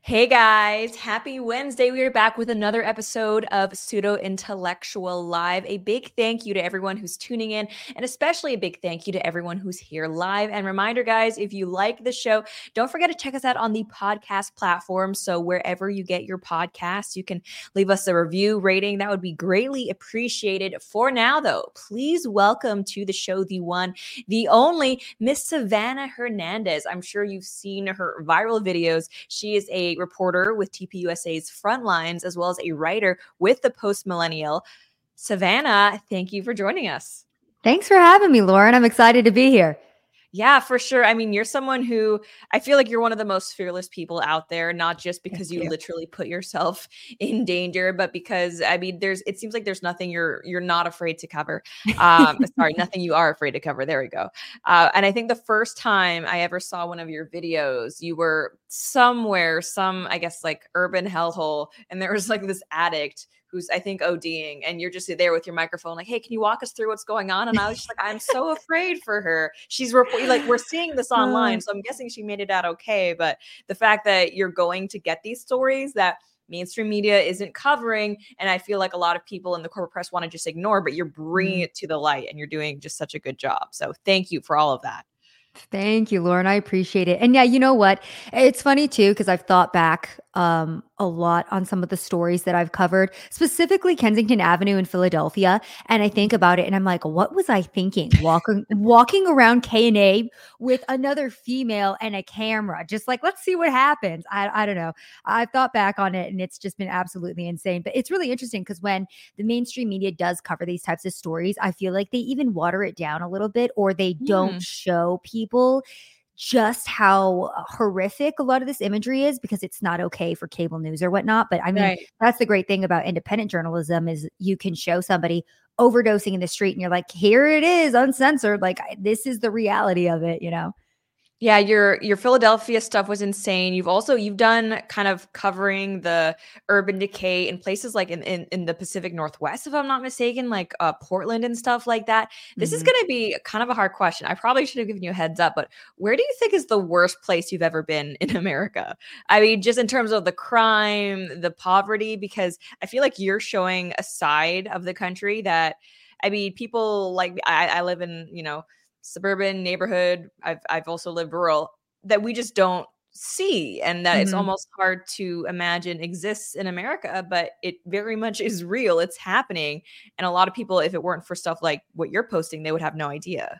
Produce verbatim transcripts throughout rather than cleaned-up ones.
Hey guys, happy Wednesday. We are back with another episode of Pseudo Intellectual Live. A big thank you to everyone who's tuning in, and especially a big thank you to everyone who's here live. And reminder, guys, if you like the show, don't forget to check us out on the podcast platform. So wherever you get your podcasts, you can leave us a review rating. That would be greatly appreciated. For now, though, please welcome to the show the one, the only Miss Savannah Hernandez. I'm sure you've seen her viral videos. She is a reporter with T P U S A's Frontlines, as well as a writer with the Post Millennial. Savannah, thank you for joining us. Thanks for having me, Lauren. I'm excited to be here. Yeah, for sure. I mean, you're someone who I feel like you're one of the most fearless people out there, not just because you, you literally put yourself in danger, but because I mean, there's it seems like there's nothing you're you're not afraid to cover. Um, sorry, nothing you are afraid to cover. There we go. Uh, and I think the first time I ever saw one of your videos, you were somewhere, some I guess like urban hellhole, and there was like this addict who's I think ODing, and you're just there with your microphone, like, hey, can you walk us through what's going on? And I was just like, I'm so afraid for her. She's reporting, like, we're seeing this online, so I'm guessing she made it out okay. But the fact that you're going to get these stories that mainstream media isn't covering, and I feel like a lot of people in the corporate press want to just ignore, but you're bringing it to the light, and you're doing just such a good job. So thank you for all of that. Thank you, Lauren. I appreciate it. And yeah, you know what? It's funny too, because I've thought back um, a lot on some of the stories that I've covered, specifically Kensington Avenue in Philadelphia. And I think about it and I'm like, what was I thinking? Walking, walking around K and A with another female and a camera, just like, let's see what happens. I, I don't know. I've thought back on it and it's just been absolutely insane. But it's really interesting because when the mainstream media does cover these types of stories, I feel like they even water it down a little bit, or they mm. don't show people people just how horrific a lot of this imagery is, because it's not okay for cable news or whatnot. But I mean, right. That's the great thing about independent journalism is you can show somebody overdosing in the street and you're like, here it is, uncensored. Like, this is the reality of it, you know? Yeah, your your Philadelphia stuff was insane. You've also you've done kind of covering the urban decay in places like in in, in the Pacific Northwest, if I'm not mistaken, like uh, Portland and stuff like that. This mm-hmm. is going to be kind of a hard question. I probably should have given you a heads up, but where do you think is the worst place you've ever been in America? I mean, just in terms of the crime, the poverty, because I feel like you're showing a side of the country that, I mean, people like I, I live in, you know, suburban neighborhood. I've I've also lived rural, that we just don't see, and that mm-hmm. it's almost hard to imagine exists in America, but it very much is real. It's happening. And a lot of people, if it weren't for stuff like what you're posting, they would have no idea.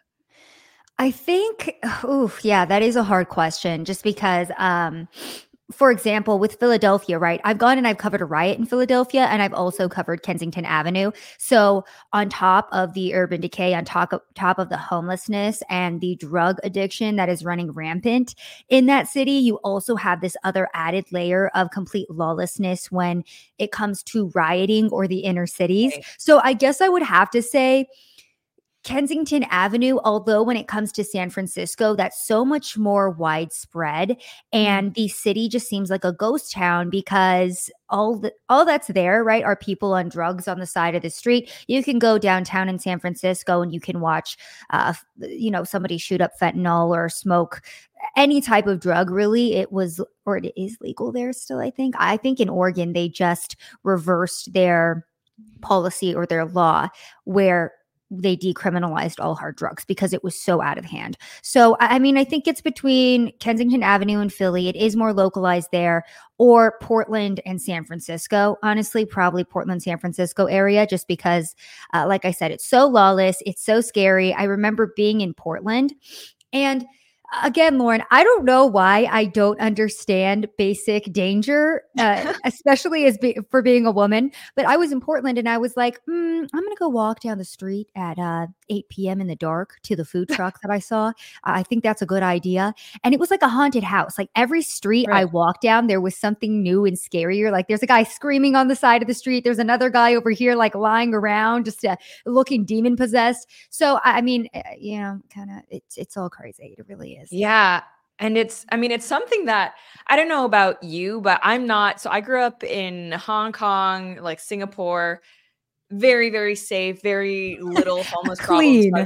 I think, oh yeah, that is a hard question, just because um for example, with Philadelphia, right? I've gone and I've covered a riot in Philadelphia, and I've also covered Kensington Avenue. So on top of the urban decay, on top of, top of the homelessness and the drug addiction that is running rampant in that city, you also have this other added layer of complete lawlessness when it comes to rioting or the inner cities. Right. So I guess I would have to say Kensington Avenue, although when it comes to San Francisco, that's so much more widespread, and the city just seems like a ghost town because all the, all that's there, right, are people on drugs on the side of the street. You can go downtown in San Francisco and you can watch, uh, you know, somebody shoot up fentanyl or smoke any type of drug. Really, it was, or it is legal there still, I think. I think in Oregon, they just reversed their policy or their law where they decriminalized all hard drugs because it was so out of hand. So, I mean, I think it's between Kensington Avenue and Philly. It is more localized there, or Portland and San Francisco. Honestly, probably Portland, San Francisco area, just because, uh, like I said, it's so lawless. It's so scary. I remember being in Portland, and again, Lauren, I don't know why I don't understand basic danger, uh, especially as be- for being a woman. But I was in Portland and I was like, mm, I'm going to go walk down the street at uh, eight p.m. in the dark to the food truck that I saw. I think that's a good idea. And it was like a haunted house. Like every street right. I walked down, there was something new and scarier. Like there's a guy screaming on the side of the street. There's another guy over here like lying around, just uh, looking demon possessed. So, I mean, uh, you know, kind of it's it's all crazy. It really is. Yeah. And it's, I mean, it's something that I don't know about you, but I'm not. So I grew up in Hong Kong, like Singapore, very, very safe, very little homeless Clean. problems.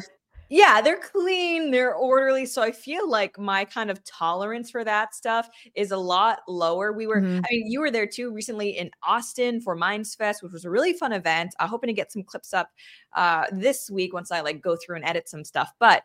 Yeah, they're clean, they're orderly. So I feel like my kind of tolerance for that stuff is a lot lower. We were, Mhm. I mean, you were there too recently in Austin for Minds Fest, which was a really fun event. I'm hoping to get some clips up uh, this week once I like go through and edit some stuff. But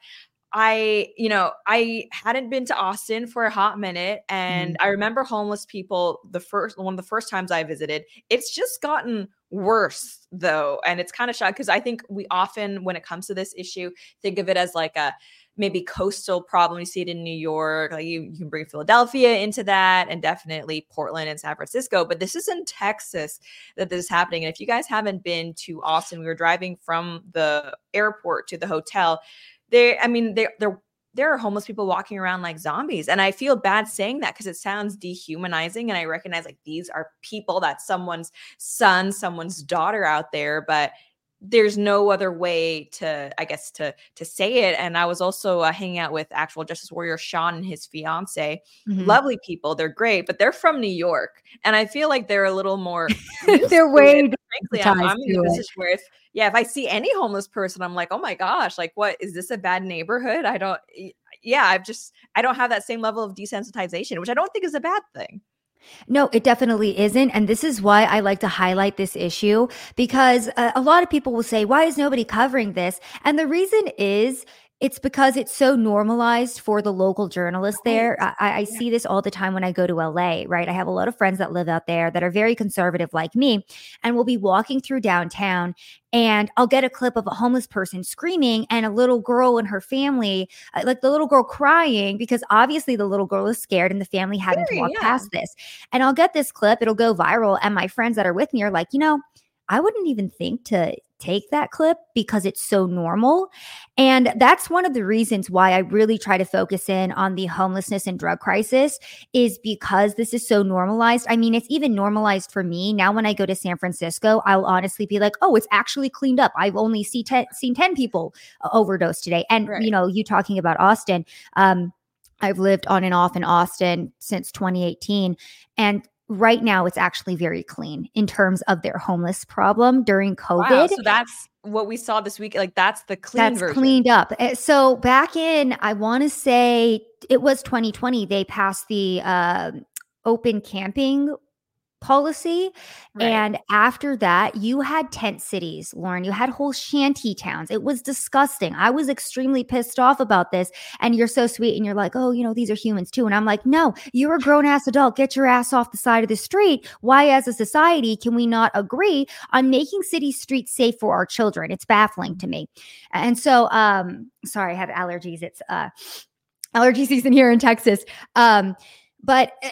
I, you know, I hadn't been to Austin for a hot minute. And Mhm. I remember homeless people the first one of the first times I visited. It's just gotten worse though. And it's kind of shocking because I think we often, when it comes to this issue, think of it as like a maybe coastal problem. You see it in New York, like you, you can bring Philadelphia into that, and definitely Portland and San Francisco. But this is in Texas that this is happening. And if you guys haven't been to Austin, we were driving from the airport to the hotel. They, I mean, they, they're there are homeless people walking around like zombies. And I feel bad saying that because it sounds dehumanizing. And I recognize like these are people, that's someone's son, someone's daughter out there, but there's no other way to, I guess, to to say it. And I was also uh, hanging out with actual Justice Warrior Sean and his fiance. Mhm. Lovely people, they're great, but they're from New York, and I feel like they're a little more used They're to it. way But frankly, I'm desensitized I'm in to a it. position where if yeah, if I see any homeless person, I'm like, oh my gosh, like what is this a bad neighborhood? I don't. Yeah, I've just I don't have that same level of desensitization, which I don't think is a bad thing. No, it definitely isn't. And this is why I like to highlight this issue because uh, a lot of people will say, why is nobody covering this? And the reason is it's because it's so normalized for the local journalists Right. there. I, I Yeah. see this all the time when I go to L A, right? I have a lot of friends that live out there that are very conservative like me, and we'll be walking through downtown and I'll get a clip of a homeless person screaming and a little girl and her family, uh, like the little girl crying because obviously the little girl is scared and the family having to Very, walk yeah. past this. And I'll get this clip, it'll go viral. And my friends that are with me are like, you know, I wouldn't even think to take that clip because it's so normal. And that's one of the reasons why I really try to focus in on the homelessness and drug crisis is because this is so normalized. I mean, it's even normalized for me. Now, when I go to San Francisco, I'll honestly be like, oh, it's actually cleaned up. I've only see ten, seen ten people uh, overdose today. And, Right. you know, you talking about Austin, um, I've lived on and off in Austin since twenty eighteen. And right now, it's actually very clean in terms of their homeless problem during Wow. COVID. So that's what we saw this week. Like that's the clean That's version. cleaned up. Uh, So back in, I want to say it was twenty twenty, they passed the uh, open camping policy. Right. And after that, you had tent cities, Lauren. You had whole shanty towns. It was disgusting. I was extremely pissed off about this. And you're so sweet. And you're like, oh, you know, these are humans too. And I'm like, no, you're a grown ass adult. Get your ass off the side of the street. Why, as a society, can we not agree on making city streets safe for our children? It's baffling to me. And so, um, sorry, I have allergies. It's uh, allergy season here in Texas. Um, but uh,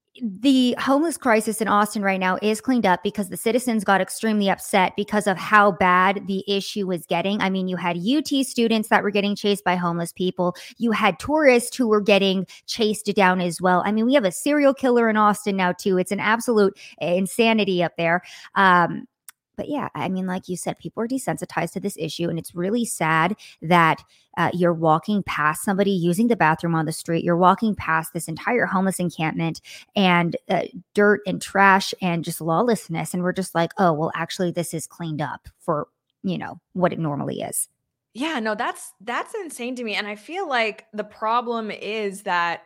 the homeless crisis in Austin right now is cleaned up because the citizens got extremely upset because of how bad the issue was getting. I mean, you had U T students that were getting chased by homeless people. You had tourists who were getting chased down as well. I mean, we have a serial killer in Austin now too. It's an absolute insanity up there. Um, but yeah, I mean, like you said, people are desensitized to this issue, and it's really sad that uh, you're walking past somebody using the bathroom on the street. You're walking past this entire homeless encampment and uh, dirt and trash and just lawlessness, and we're just like, oh, well, actually, this is cleaned up for, you know, what it normally is. Yeah, no, that's that's insane to me. And I feel like the problem is that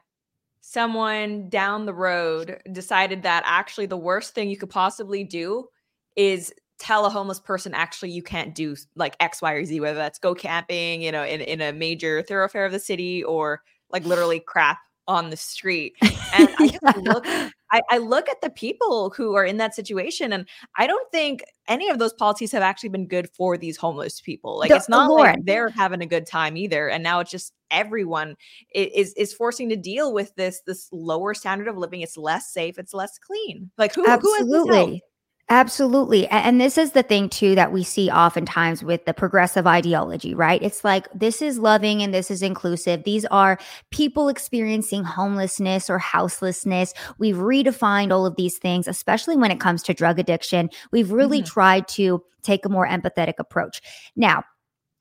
someone down the road decided that actually the worst thing you could possibly do is tell a homeless person actually you can't do like X, Y, or Z, whether that's go camping, you know, in, in a major thoroughfare of the city or like literally crap on the street. And I just Yeah. look I, I look at the people who are in that situation, and I don't think any of those policies have actually been good for these homeless people. Like The, it's uh, not like Lauren, they're having a good time either. And now it's just everyone i- is is forcing to deal with this this lower standard of living. It's less safe, it's less clean. Like who who has this helped? absolutely. Absolutely. A- And this is the thing, too, that we see oftentimes with the progressive ideology, right? It's like this is loving and this is inclusive. These are people experiencing homelessness or houselessness. We've redefined all of these things, especially when it comes to drug addiction. We've really Mhm. tried to take a more empathetic approach. Now,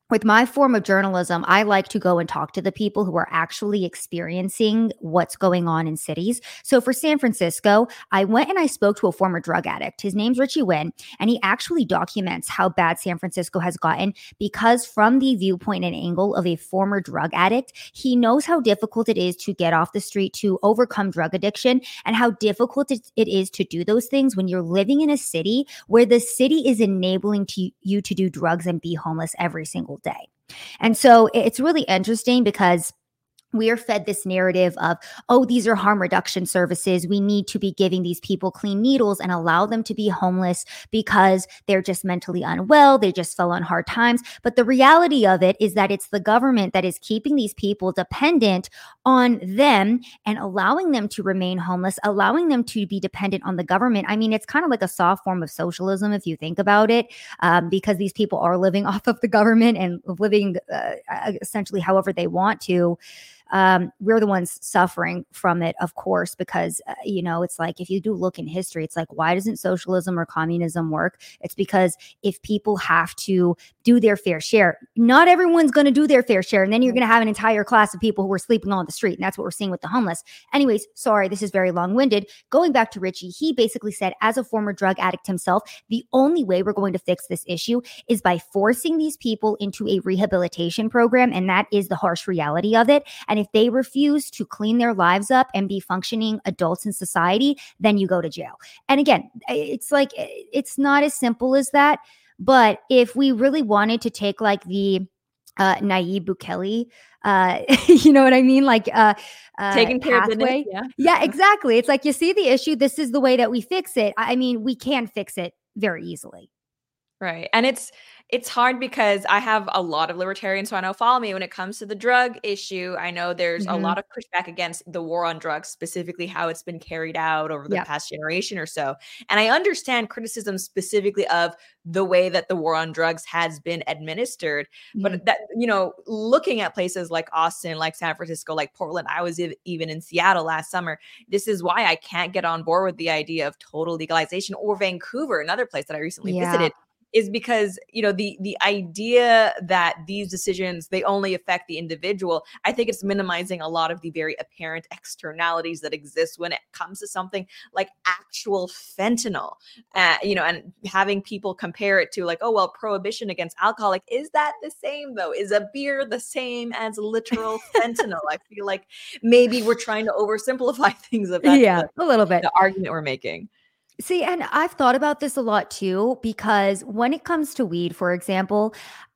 with my form of journalism, I like to go and talk to the people who are actually experiencing what's going on in cities. So for San Francisco, I went and I spoke to a former drug addict. His name's Richie Wynn, and he actually documents how bad San Francisco has gotten because from the viewpoint and angle of a former drug addict, he knows how difficult it is to get off the street, to overcome drug addiction, and how difficult it is to do those things when you're living in a city where the city is enabling to you to do drugs and be homeless every single day. And so it's really interesting because we are fed this narrative of, oh, these are harm reduction services. We need to be giving these people clean needles and allow them to be homeless because they're just mentally unwell. They just fell on hard times. But the reality of it is that it's the government that is keeping these people dependent on them and allowing them to remain homeless, allowing them to be dependent on the government. I mean, it's kind of like a soft form of socialism if you think about it, um, because these people are living off of the government and living uh, essentially however they want to. Um, we're the ones suffering from it, of course, because, uh, you know, it's like if you do look in history, it's like, why doesn't socialism or communism work? It's because if people have to do their fair share, not everyone's going to do their fair share. And then you're going to have an entire class of people who are sleeping on the street. And that's what we're seeing with the homeless. Anyways, sorry, this is very long winded. Going back to Richie, he basically said, as a former drug addict himself, the only way we're going to fix this issue is by forcing these people into a rehabilitation program. And that is the harsh reality of it. And if they refuse to clean their lives up and be functioning adults in society, then you go to jail. And again, it's like, it's not as simple as that. But if we really wanted to take like the uh, Nayib Bukele, uh, you know what I mean? Like uh, uh, taking care pathway. of business, yeah. Yeah, exactly. It's like, you see the issue. This is the way that we fix it. I mean, we can fix it very easily. Right. And it's it's hard because I have a lot of libertarians who I know follow me when it comes to the drug issue. I know there's Mhm. a lot of pushback against the war on drugs, specifically how it's been carried out over the Yep. past generation or so. And I understand criticism specifically of the way that the war on drugs has been administered. Mhm. But that, you know, looking at places like Austin, like San Francisco, like Portland, I was ev- even in Seattle last summer. This is why I can't get on board with the idea of total legalization, or Vancouver, another place that I recently Yeah. visited. Is because, you know, the the idea that these decisions, they only affect the individual, I think it's minimizing a lot of the very apparent externalities that exist when it comes to something like actual fentanyl, uh, you know, and having people compare it to like, oh, well, prohibition against alcohol, like, is that the same though? Is a beer the same as literal fentanyl? I feel like maybe we're trying to oversimplify things if that's Yeah, the, a little bit. the argument we're making. See, and I've thought about this a lot too, because when it comes to weed, for example,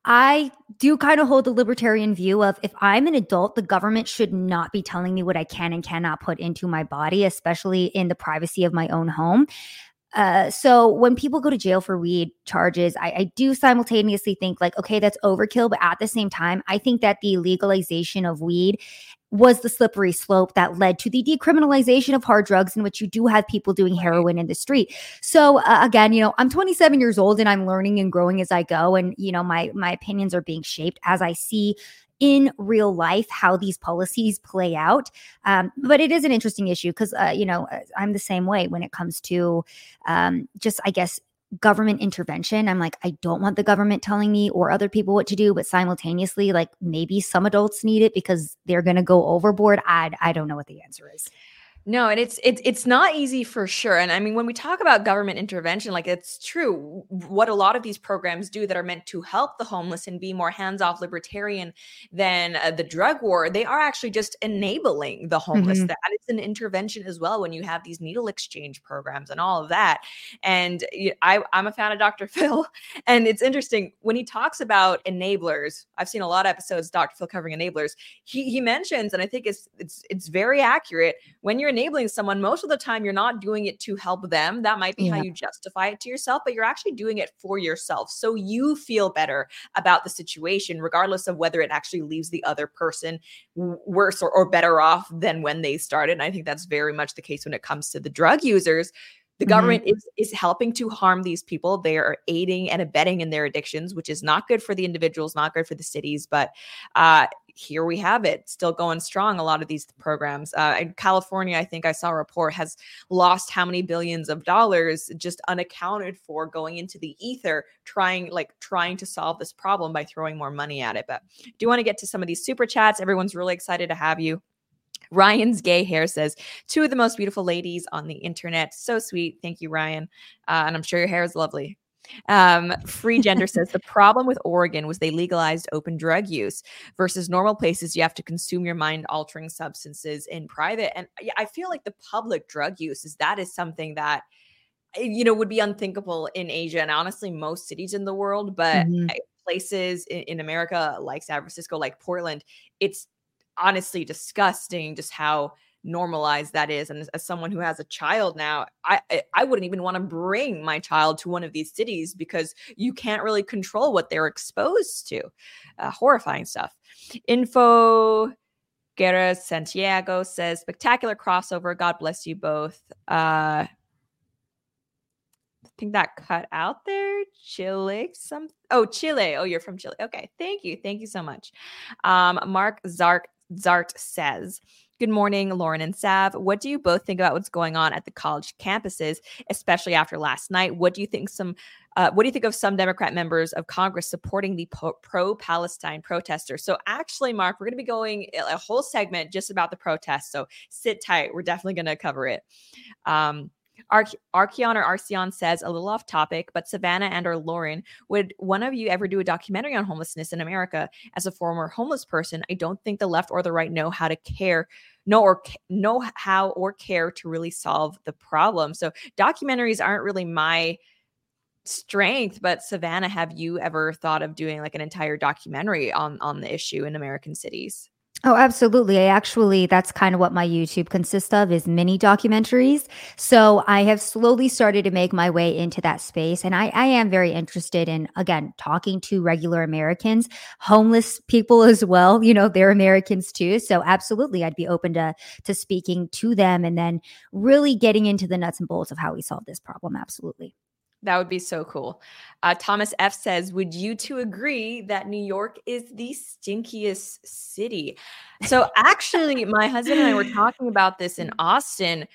I do kind of hold the libertarian view of, if I'm an adult, the government should not be telling me what I can and cannot put into my body, especially in the privacy of my own home. Uh, so when people go to jail for weed charges, I, I do simultaneously think like, okay, that's overkill. But at the same time, I think that the legalization of weed was the slippery slope that led to the decriminalization of hard drugs, in which you do have people doing heroin in the street. So uh, again, you know, I'm twenty-seven years old and I'm learning and growing as I go. And, you know, my, my opinions are being shaped as I see in real life how these policies play out. Um, but it is an interesting issue because, uh, you know, I'm the same way when it comes to um, just, I guess, government intervention. I'm like, I don't want the government telling me or other people what to do, but simultaneously, like, maybe some adults need it because they're going to go overboard. I, I don't know what the answer is. No, and it's it's it's not easy for sure. And I mean, when we talk about government intervention, like, it's true. What a lot of these programs do that are meant to help the homeless and be more hands-off libertarian than uh, the drug war, they are actually just enabling the homeless. Mhm. That is an intervention as well when you have these needle exchange programs and all of that. And you- I, I'm a fan of Doctor Phil, and it's interesting when he talks about enablers. I've seen a lot of episodes, Doctor Phil covering enablers. He he mentions, and I think it's it's it's very accurate, when you're enabling someone, most of the time you're not doing it to help them. That might be how Yeah. you justify it to yourself, but you're actually doing it for yourself. So you feel better about the situation, regardless of whether it actually leaves the other person w- worse or, or better off than when they started. And I think that's very much the case when it comes to the drug users. The Mhm. government is, is helping to harm these people. They are aiding and abetting in their addictions, which is not good for the individuals, not good for the cities. But uh, here we have it, still going strong. A lot of these programs, uh, in California, I think I saw a report, has lost how many billions of dollars just unaccounted for going into the ether, trying like trying to solve this problem by throwing more money at it. But I do want to get to some of these super chats. Everyone's really excited to have you. Ryan's gay hair says, two of the most beautiful ladies on the internet. So sweet. Thank you, Ryan. Uh, and I'm sure your hair is lovely. Um, Free Gender says, the problem with Oregon was they legalized open drug use versus normal places. You have to consume your mind altering substances in private. And I feel like the public drug use is that is something that, you know, would be unthinkable in Asia and honestly most cities in the world. But mm-hmm. places in, in America like San Francisco, like Portland, it's honestly disgusting just how normalized that is. And as, as someone who has a child now, I I wouldn't even want to bring my child to one of these cities because you can't really control what they're exposed to. Uh, horrifying stuff. Info Guerra Santiago says, spectacular crossover. God bless you both. Uh, I think that cut out there. Chile. Some. Oh, Chile. Oh, you're from Chile. Okay. Thank you. Thank you so much. Um, Mark Zark Zart says, good morning, Lauren and Sav. What do you both think about what's going on at the college campuses, especially after last night? What do you think some uh, what do you think of some Democrat members of Congress supporting the po- pro-Palestine protesters? So actually, Mark, we're going to be going a whole segment just about the protests. So sit tight. We're definitely going to cover it. Um, Arch- Archeon or Arceon says, a little off topic, but Savannah and or Lauren, would one of you ever do a documentary on homelessness in America? As a former homeless person, I don't think the left or the right know how to care, know or know how or care to really solve the problem. So documentaries aren't really my strength, but Savannah, have you ever thought of doing like an entire documentary on on the issue in American cities? Oh, absolutely. I actually, that's kind of what my YouTube consists of, is mini documentaries. So I have slowly started to make my way into that space. And I, I am very interested in, again, talking to regular Americans, homeless people as well. You know, they're Americans too. So absolutely, I'd be open to, to speaking to them and then really getting into the nuts and bolts of how we solve this problem. Absolutely. That would be so cool. Uh, Thomas F says, would you two agree that New York is the stinkiest city? So actually, my husband and I were talking about this in Austin.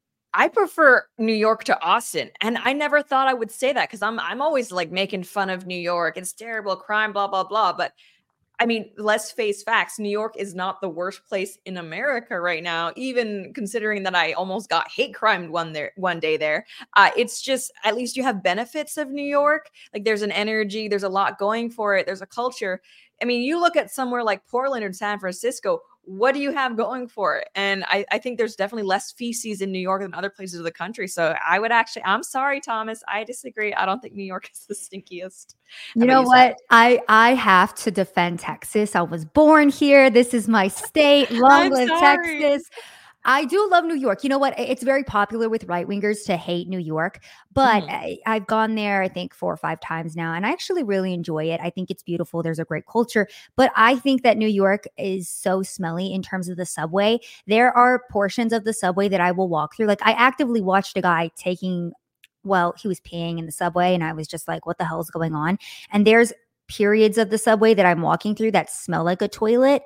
I prefer New York to Austin. And I never thought I would say that because I'm I'm always like making fun of New York. It's terrible, crime, blah, blah, blah. But I mean, let's face facts. New York is not the worst place in America right now, even considering that I almost got hate crimed one there one day there. Uh, it's just, at least you have benefits of New York. Like there's an energy, there's a lot going for it. There's a culture. I mean, you look at somewhere like Portland or San Francisco, what do you have going for it? And I, I think there's definitely less feces in New York than other places of the country. So I would actually, I'm sorry, Thomas, I disagree. I don't think New York is the stinkiest. You know what? I, I have to defend Texas. I was born here. This is my state. Long live Texas. I do love New York. You know what? It's very popular with right wingers to hate New York, but mm. I, I've gone there, I think, four or five times now, and I actually really enjoy it. I think it's beautiful. There's a great culture, but I think that New York is so smelly in terms of the subway. There are portions of the subway that I will walk through. Like I actively watched a guy taking, well, he was peeing in the subway, and I was just like, what the hell is going on? And there's periods of the subway that I'm walking through that smell like a toilet.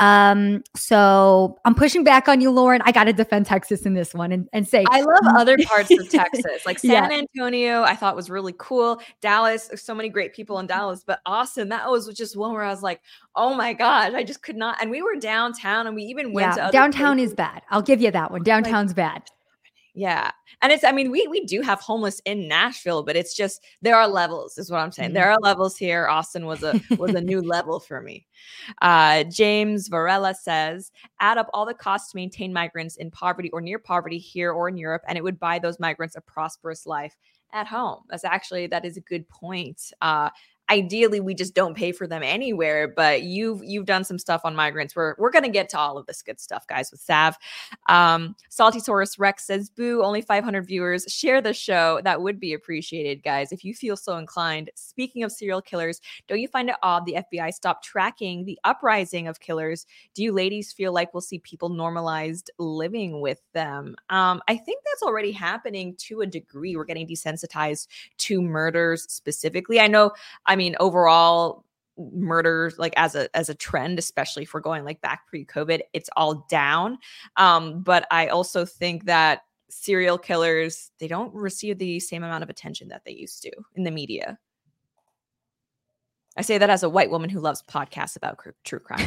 Um, so I'm pushing back on you, Lauren. I got to defend Texas in this one and, and say, I love other parts of Texas, like San yeah. Antonio, I thought was really cool. Dallas, there's so many great people in Dallas, but Austin, that was just one where I was like, oh my gosh, I just could not. And we were downtown and we even went yeah, to other downtown places. is bad. I'll give you that one. Downtown's like, bad. Yeah. And it's, I mean, we we do have homeless in Nashville, but it's just, there are levels is what I'm saying. Mm-hmm. There are levels here. Austin was a was a new level for me. Uh, James Varela says, add up all the costs to maintain migrants in poverty or near poverty here or in Europe, and it would buy those migrants a prosperous life at home. That's actually, that is a good point. Uh, Ideally, we just don't pay for them anywhere, but you've you've done some stuff on migrants. We're we're gonna get to all of this good stuff, guys, with Sav. Um, Saltysaurus Rex says, "Boo! Only five hundred viewers. Share the show. That would be appreciated, guys, if you feel so inclined." Speaking of serial killers, don't you find it odd the F B I stopped tracking the uprising of killers? Do you ladies feel like we'll see people normalized living with them? Um, I think that's already happening to a degree. We're getting desensitized to murders specifically. I know. I mean, overall, murders like as a as a trend, especially if we're going like back pre-COVID, it's all down. Um, but I also think that serial killers, they don't receive the same amount of attention that they used to in the media. I say that as a white woman who loves podcasts about cr- true crime.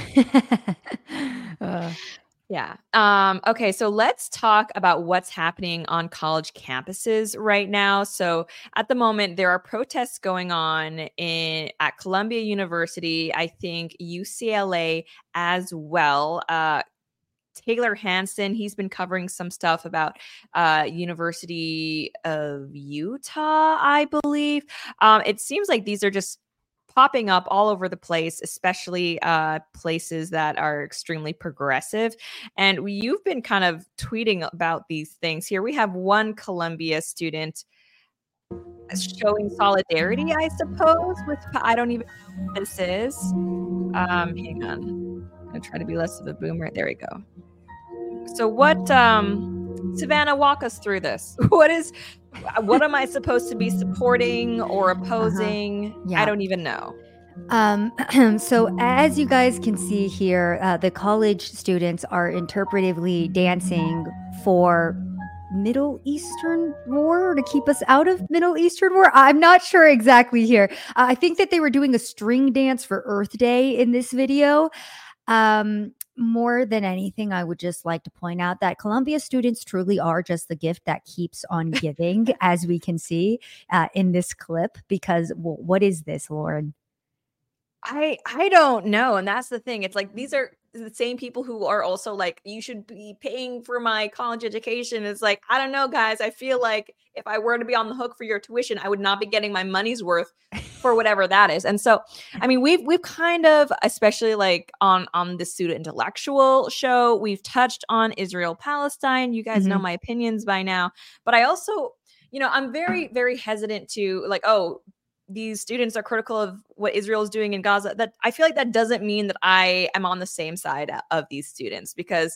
uh. Yeah. Um, okay. So let's talk about what's happening on college campuses right now. So at the moment, there are protests going on in at Columbia University. I think U C L A as well. Uh, Taylor Hanson, he's been covering some stuff about uh, University of Utah, I believe. Um, it seems like these are just popping up all over the place, especially uh, places that are extremely progressive. And we, you've been kind of tweeting about these things here. We have one Columbia student showing solidarity, I suppose, with, I don't even know what this is. Um, hang on. I'm going to try to be less of a boomer. There we go. So what, um, Savannah, walk us through this. What is, what am I supposed to be supporting or opposing? Uh-huh. Yeah. I don't even know. Um, so as you guys can see here, uh, the college students are interpretively dancing for Middle Eastern war, to keep us out of Middle Eastern war. I'm not sure exactly here. Uh, I think that they were doing a string dance for Earth Day in this video. Um, more than anything, I would just like to point out that Columbia students truly are just the gift that keeps on giving, as we can see uh, in this clip, because well, what is this, Lauren? I I don't know. And that's the thing. It's like, these are the same people who are also like, you should be paying for my college education. It's like, I don't know, guys. I feel like if I were to be on the hook for your tuition, I would not be getting my money's worth for whatever that is. And so, I mean, we've we've kind of, especially like on on the Student Intellectual show, we've touched on Israel Palestine. You guys mm-hmm. know my opinions by now. But I also, you know, I'm very, very hesitant to like, oh, these students are critical of what Israel is doing in Gaza. That I feel like that doesn't mean that I am on the same side of these students, because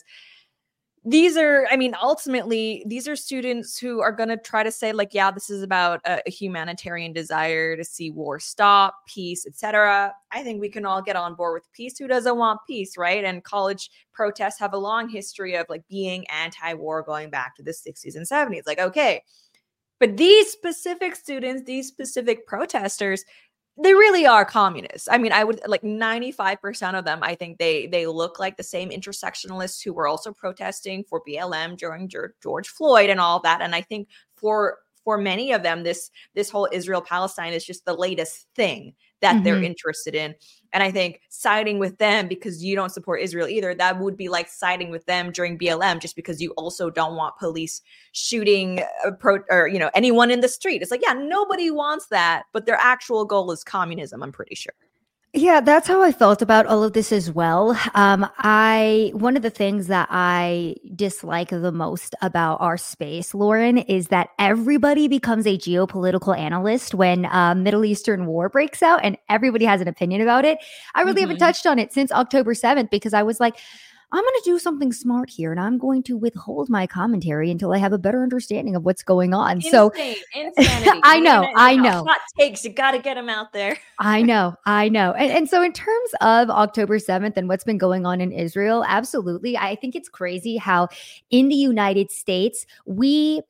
these are, I mean, ultimately, these are students who are going to try to say like, yeah, this is about a, a humanitarian desire to see war stop, peace, et cetera. I think we can all get on board with peace. Who doesn't want peace, right? And college protests have a long history of like being anti-war going back to the sixties and seventies. Like, okay. But these specific students, these specific protesters, they really are communists. I mean, I would like ninety-five percent of them. I think they they look like the same intersectionalists who were also protesting for B L M during George Floyd and all of that. And I think for for many of them, this this whole Israel Palestine is just the latest thing that mm-hmm. they're interested in. And I think siding with them because you don't support Israel either, that would be like siding with them during B L M just because you also don't want police shooting a pro or, you know, anyone in the street. It's like, yeah, nobody wants that, but their actual goal is communism, I'm pretty sure. Yeah, that's how I felt about all of this as well. Um, I one of the things that I dislike the most about our space, Lauren, is that everybody becomes a geopolitical analyst when uh, Middle Eastern war breaks out, and everybody has an opinion about it. I really mm-hmm. haven't touched on it since October seventh because I was like, I'm going to do something smart here, and I'm going to withhold my commentary until I have a better understanding of what's going on. Insane, so, insanity. I know, gonna, I know. Hot takes, you got to get them out there. I know, I know. And, and so, in terms of October seventh and what's been going on in Israel, absolutely, I think it's crazy how in the United States we.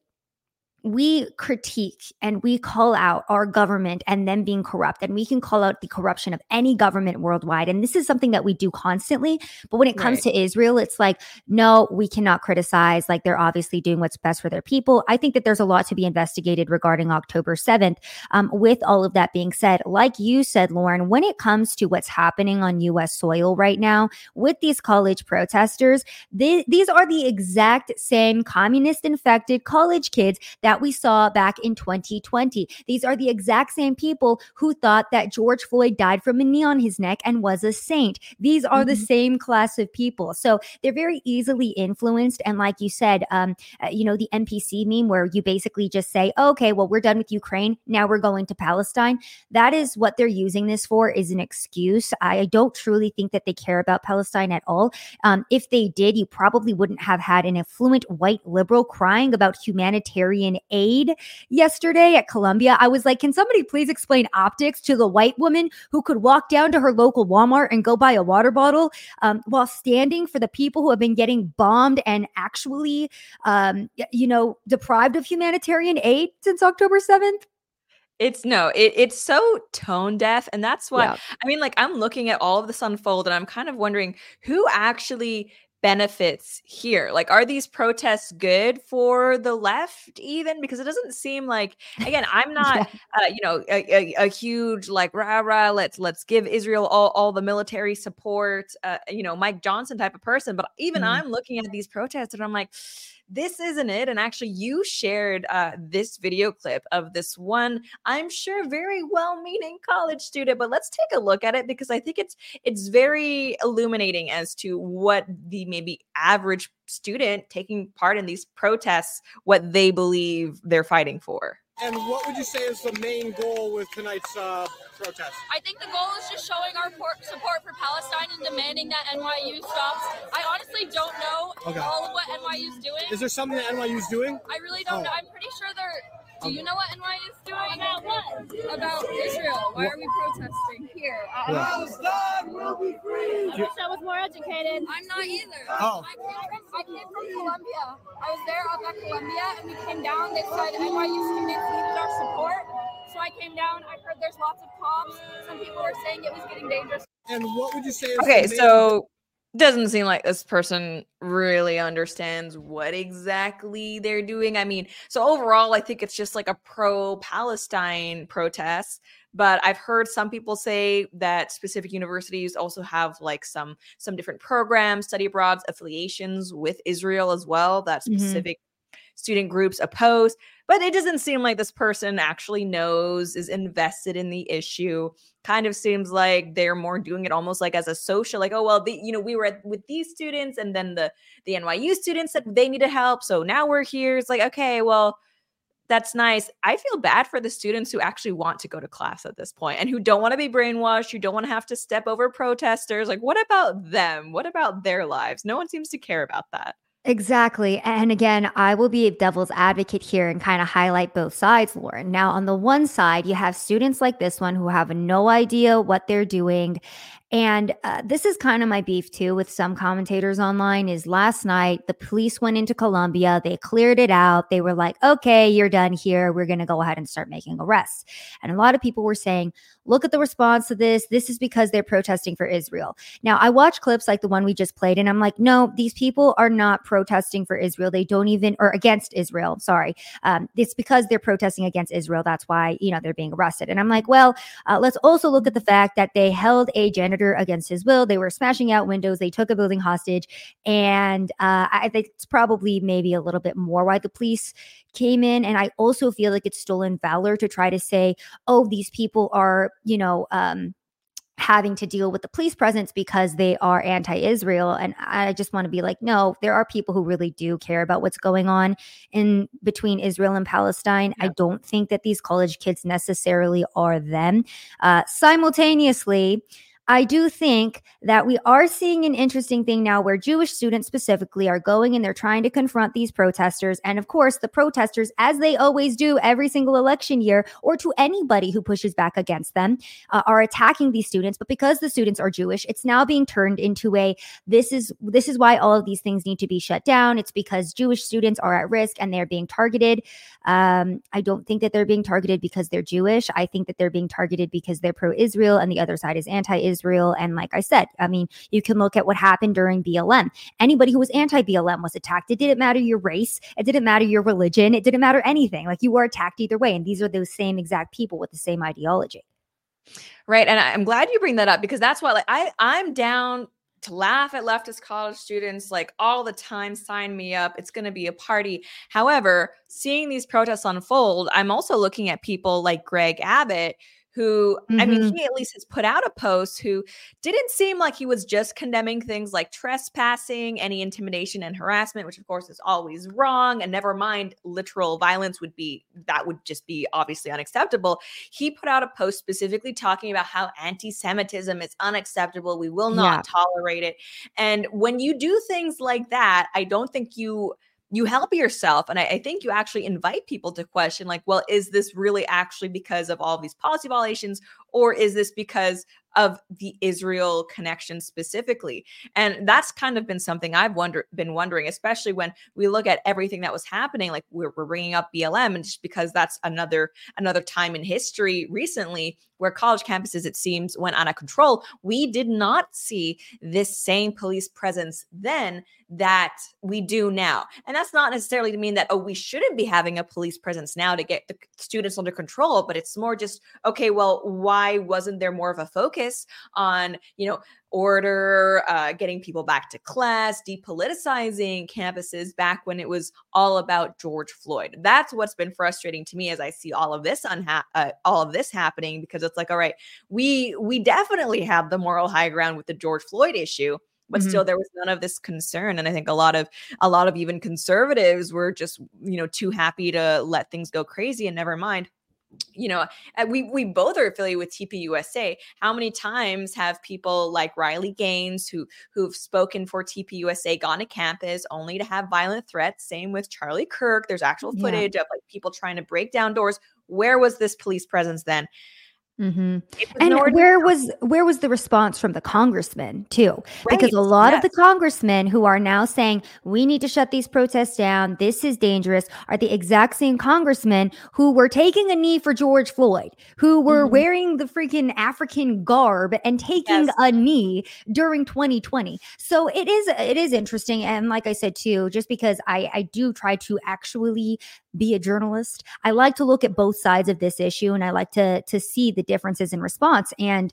we critique and we call out our government and them being corrupt, and we can call out the corruption of any government worldwide. And this is something that we do constantly. But when it comes right. to Israel, it's like, no, we cannot criticize. Like, they're obviously doing what's best for their people. I think that there's a lot to be investigated regarding October seventh. Um, with all of that being said, like you said, Lauren, when it comes to what's happening on U S soil right now with these college protesters, they, these are the exact same communist infected college kids that that we saw back in twenty twenty. These are the exact same people who thought that George Floyd died from a knee on his neck and was a saint. These are mm-hmm. the same class of people. So they're very easily influenced. And like you said, um, uh, you know, the N P C meme where you basically just say, oh, okay, well, we're done with Ukraine. Now we're going to Palestine. That is what they're using this for, is an excuse. I don't truly think that they care about Palestine at all. Um, if they did, you probably wouldn't have had an affluent white liberal crying about humanitarian humanitarian aid yesterday at Columbia. I was like, can somebody please explain optics to the white woman who could walk down to her local Walmart and go buy a water bottle um, while standing for the people who have been getting bombed and actually, um, you know, deprived of humanitarian aid since October seventh? It's no, it, it's so tone deaf. And that's why, Yeah. I mean, like, I'm looking at all of this unfold and I'm kind of wondering who actually benefits here. Like, are these protests good for the left even? Because it doesn't seem like, again, I'm not, Yeah. uh, you know, a, a, a huge like rah rah. Let's let's give Israel all all the military support. Uh, you know, Mike Johnson type of person. But even Mm. I'm looking at these protests and I'm like, this isn't it. And actually, you shared uh, this video clip of this one, I'm sure, very well-meaning college student. But let's take a look at it because I think it's it's very illuminating as to what the maybe average student taking part in these protests, what they believe they're fighting for. And what would you say is the main goal with tonight's uh, protest? I think the goal is just showing our por- support for Palestine and demanding that N Y U stops. I honestly don't know Okay. all of what N Y U is doing. Is there something that N Y U is doing? I really don't Oh. know. I'm pretty sure they're... Do you know what N Y U is doing? About what? About Israel. Why are we protesting here? Yeah. I wish I was more educated. I'm not either. Oh. I came from, I came from Columbia. I was there up at Columbia, and we came down. They said N Y U students needed our support. So I came down. I heard there's lots of cops. Some people were saying it was getting dangerous. And what would you say is Okay, the main- so doesn't seem like this person really understands what exactly they're doing. I mean, so overall, I think it's just like a pro-Palestine protest. But I've heard some people say that specific universities also have like some some different programs, study abroad affiliations with Israel as well, that Mhm. specific student groups oppose. But it doesn't seem like this person actually knows, is invested in the issue. Kind of seems like they're more doing it almost like as a social, like, oh, well, the, you know, we were at, with these students and then the, the N Y U students said they needed help. So now we're here. It's like, okay, well, that's nice. I feel bad for the students who actually want to go to class at this point and who don't want to be brainwashed, who don't want to have to step over protesters. Like, what about them? What about their lives? No one seems to care about that. Exactly. And again, I will be a devil's advocate here and kind of highlight both sides, Lauren. Now, on the one side, you have students like this one who have no idea what they're doing. And uh, this is kind of my beef too with some commentators online is last night, the police went into Columbia. They cleared it out. They were like, okay, you're done here. We're going to go ahead and start making arrests. And a lot of people were saying, look at the response to this. This is because they're protesting for Israel. Now, I watch clips like the one we just played, and I'm like, no, these people are not protesting for Israel. They don't even, or against Israel, sorry. Um, it's because they're protesting against Israel. That's why, you know, they're being arrested. And I'm like, well, uh, let's also look at the fact that they held a janitor against his will. They were smashing out windows. They took a building hostage. And uh, I think it's probably maybe a little bit more why the police came in. And I also feel like it's stolen valor to try to say, oh, these people are, you know, um, having to deal with the police presence because they are anti-Israel. And I just want to be like, no, there are people who really do care about what's going on in between Israel and Palestine. Yeah. I don't think that these college kids necessarily are them. Uh, simultaneously, I do think that we are seeing an interesting thing now where Jewish students specifically are going and they're trying to confront these protesters. And of course, the protesters, as they always do every single election year, or to anybody who pushes back against them, uh, are attacking these students. But because the students are Jewish, it's now being turned into a, this is, this is why all of these things need to be shut down. It's because Jewish students are at risk and they're being targeted. Um, I don't think that they're being targeted because they're Jewish. I think that they're being targeted because they're pro-Israel and the other side is anti-Israel. Israel. And like I said, I mean, you can look at what happened during B L M. Anybody who was anti-B L M was attacked. It didn't matter your race. It didn't matter your religion. It didn't matter anything. Like you were attacked either way. And these are those same exact people with the same ideology. Right. And I'm glad you bring that up because that's why like I, I'm down to laugh at leftist college students like all the time. Sign me up. It's going to be a party. However, seeing these protests unfold, I'm also looking at people like Greg Abbott, who, mm-hmm. I mean, he at least has put out a post who didn't seem like he was just condemning things like trespassing, any intimidation and harassment, which of course is always wrong. And never mind, literal violence would be, that would just be obviously unacceptable. He put out a post specifically talking about how anti-Semitism is unacceptable. We will not yeah. tolerate it. And when you do things like that, I don't think you you help yourself. And I, I think you actually invite people to question, like, well, is this really actually because of all these policy violations, or is this because of the Israel connection specifically? And that's kind of been something I've wonder, been wondering, especially when we look at everything that was happening. Like we're, we're bringing up B L M, and just because that's another another time in history recently where college campuses, it seems, went out of control. We did not see this same police presence then that we do now. And that's not necessarily to mean that, oh, we shouldn't be having a police presence now to get the students under control, but it's more just, okay, well, why wasn't there more of a focus on, you know, order, uh, getting people back to class, depoliticizing campuses back when it was all about George Floyd? That's what's been frustrating to me as I see all of this unha- uh, all of this happening, because it's like, all right, we we definitely have the moral high ground with the George Floyd issue, but mm-hmm. still there was none of this concern. And I think a lot of a lot of even conservatives were just, you know, too happy to let things go crazy and never mind. You know, we we both are affiliated with T P U S A. How many times have people like Riley Gaines, who who've spoken for T P U S A, gone to campus only to have violent threats? Same with Charlie Kirk. There's actual footage yeah. of like people trying to break down doors. Where was this police presence then? Mm-hmm. And where was where was the response from the congressmen too? Right. Because a lot yes. of the congressmen who are now saying we need to shut these protests down, this is dangerous, are the exact same congressmen who were taking a knee for George Floyd, who were mm-hmm. wearing the freaking African garb and taking yes. a knee during twenty twenty. So it is it is interesting. And like I said too, just because I, I do try to actually be a journalist, I like to look at both sides of this issue, and I like to to see the differences in response. And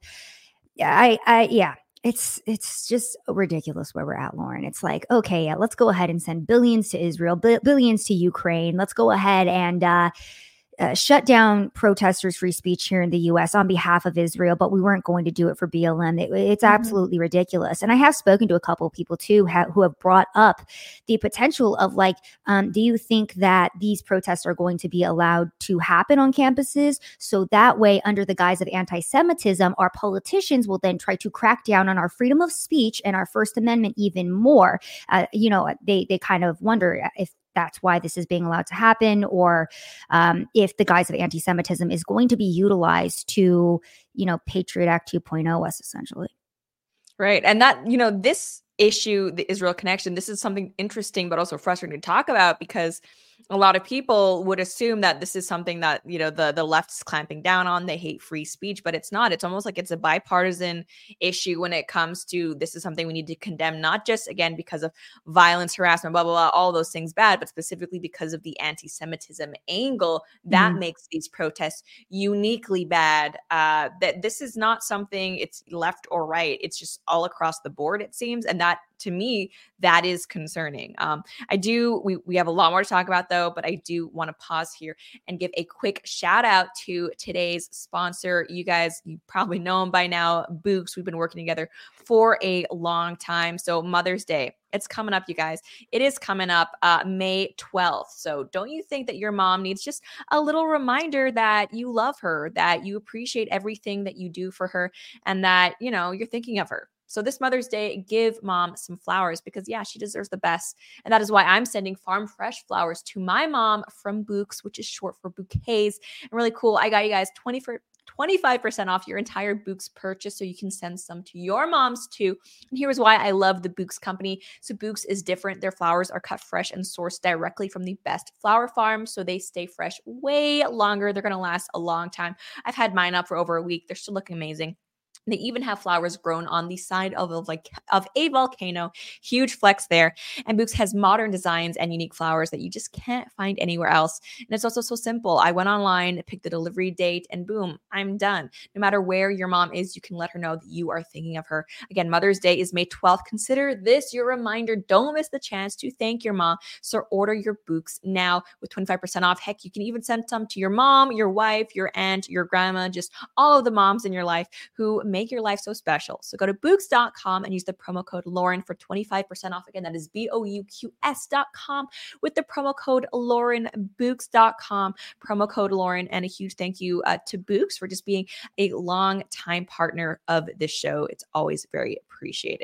I, I, yeah, it's it's just ridiculous where we're at, Lauren. It's like, okay, yeah, let's go ahead and send billions to Israel, b- billions to Ukraine. Let's go ahead and uh, uh, shut down protesters' free speech here in the U S on behalf of Israel, but we weren't going to do it for B L M. It, it's mm-hmm. absolutely ridiculous. And I have spoken to a couple of people too ha- who have brought up the potential of like, um, do you think that these protests are going to be allowed to happen on campuses? So that way, under the guise of anti-Semitism, our politicians will then try to crack down on our freedom of speech and our First Amendment even more. Uh, you know, they they kind of wonder if that's why this is being allowed to happen, or um, if the guise of anti-Semitism is going to be utilized to, you know, Patriot Act two point oh us, essentially. Right. And that, you know, this issue, the Israel connection, this is something interesting, but also frustrating to talk about, because a lot of people would assume that this is something that, you know, the, the left is clamping down on. They hate free speech, but it's not. It's almost like it's a bipartisan issue when it comes to this is something we need to condemn, not just, again, because of violence, harassment, blah, blah, blah, all those things bad, but specifically because of the anti-Semitism angle that mm-hmm. makes these protests uniquely bad. Uh, that this is not something it's left or right. It's just all across the board, it seems. And that, to me, that is concerning. Um, I do, we, we have a lot more to talk about though, but I do want to pause here and give a quick shout out to today's sponsor. You guys, you probably know him by now, Bouqs. We've been working together for a long time. So Mother's Day, it's coming up, you guys. It is coming up uh, May twelfth. So don't you think that your mom needs just a little reminder that you love her, that you appreciate everything that you do for her, and that, you know, you're thinking of her? So this Mother's Day, give mom some flowers, because yeah, she deserves the best. And that is why I'm sending farm fresh flowers to my mom from Bouqs, which is short for bouquets. And really cool, I got you guys twenty for twenty-five percent off your entire Bouqs purchase, so you can send some to your moms too. And here's why I love the Bouqs company. So Bouqs is different. Their flowers are cut fresh and sourced directly from the best flower farms, so they stay fresh way longer. They're going to last a long time. I've had mine up for over a week. They're still looking amazing. They even have flowers grown on the side of a, like of a volcano. Huge flex there. And Bouqs has modern designs and unique flowers that you just can't find anywhere else. And it's also so simple. I went online, picked the delivery date, and boom, I'm done. No matter where your mom is, you can let her know that you are thinking of her. Again, Mother's Day is May twelfth. Consider this your reminder. Don't miss the chance to thank your mom. So order your Bouqs now with twenty-five percent off. Heck, you can even send some to your mom, your wife, your aunt, your grandma, just all of the moms in your life who make your life so special. So go to Bouqs dot com and use the promo code Lauren for twenty-five percent off. Again, that is B O U Q S dot com with the promo code Lauren, Bouqs dot com, promo code Lauren. And a huge thank you uh, to Bouqs for just being a long time partner of this show. It's always very appreciated.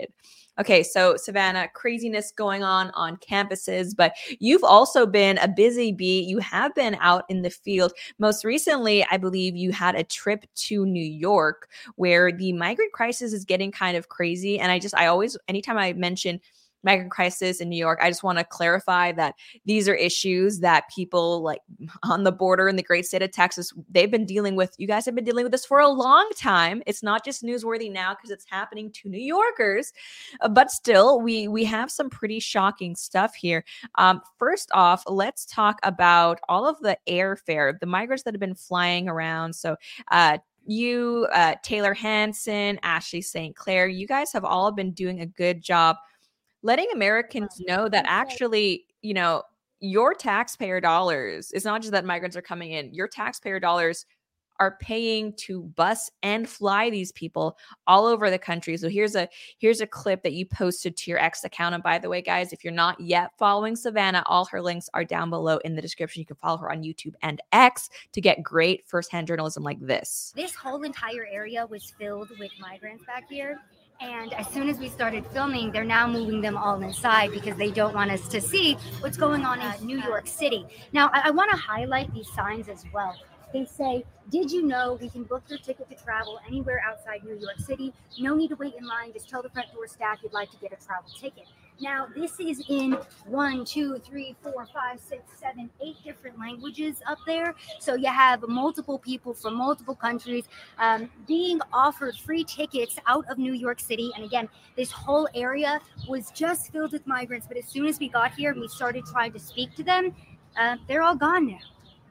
Okay, so Savannah, craziness going on on campuses, but you've also been a busy bee. You have been out in the field. Most recently, I believe you had a trip to New York where the migrant crisis is getting kind of crazy. And I just, I always, anytime I mention migrant crisis in New York, I just want to clarify that these are issues that people like on the border in the great state of Texas, they've been dealing with. You guys have been dealing with this for a long time. It's not just newsworthy now because it's happening to New Yorkers, uh, but still, we we have some pretty shocking stuff here. Um, first off, let's talk about all of the airfare, the migrants that have been flying around. So, uh, you, uh, Taylor Hanson, Ashley Saint Clair, you guys have all been doing a good job letting Americans know that actually, you know, your taxpayer dollars, it's not just that migrants are coming in, your taxpayer dollars are paying to bus and fly these people all over the country. So here's a here's a clip that you posted to your X account. And by the way, guys, if you're not yet following Savannah, all her links are down below in the description. You can follow her on YouTube and X to get great firsthand journalism like this. This whole entire area was filled with migrants back here. And as soon as we started filming, they're now moving them all inside because they don't want us to see what's going on in New York City. Now, I, I want to highlight these signs as well. They say, did you know we can book your ticket to travel anywhere outside New York City? No need to wait in line. Just tell the front door staff you'd like to get a travel ticket. Now, this is in one, two, three, four, five, six, seven, eight different languages up there. So you have multiple people from multiple countries um, being offered free tickets out of New York City. And again, this whole area was just filled with migrants. But as soon as we got here, we started trying to speak to them. Uh, they're all gone now.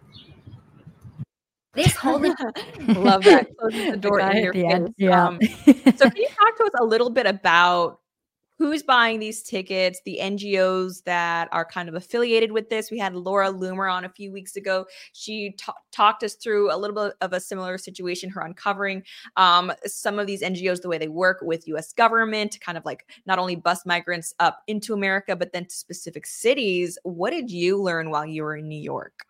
This whole love that closes the door in your face. End, yeah. Um, so can you talk to us a little bit about who's buying these tickets, the N G Os that are kind of affiliated with this? We had Laura Loomer on a few weeks ago. She t- talked us through a little bit of a similar situation, her uncovering um, some of these N G Os, the way they work with U S government to kind of like not only bus migrants up into America, but then to specific cities. What did you learn while you were in New York?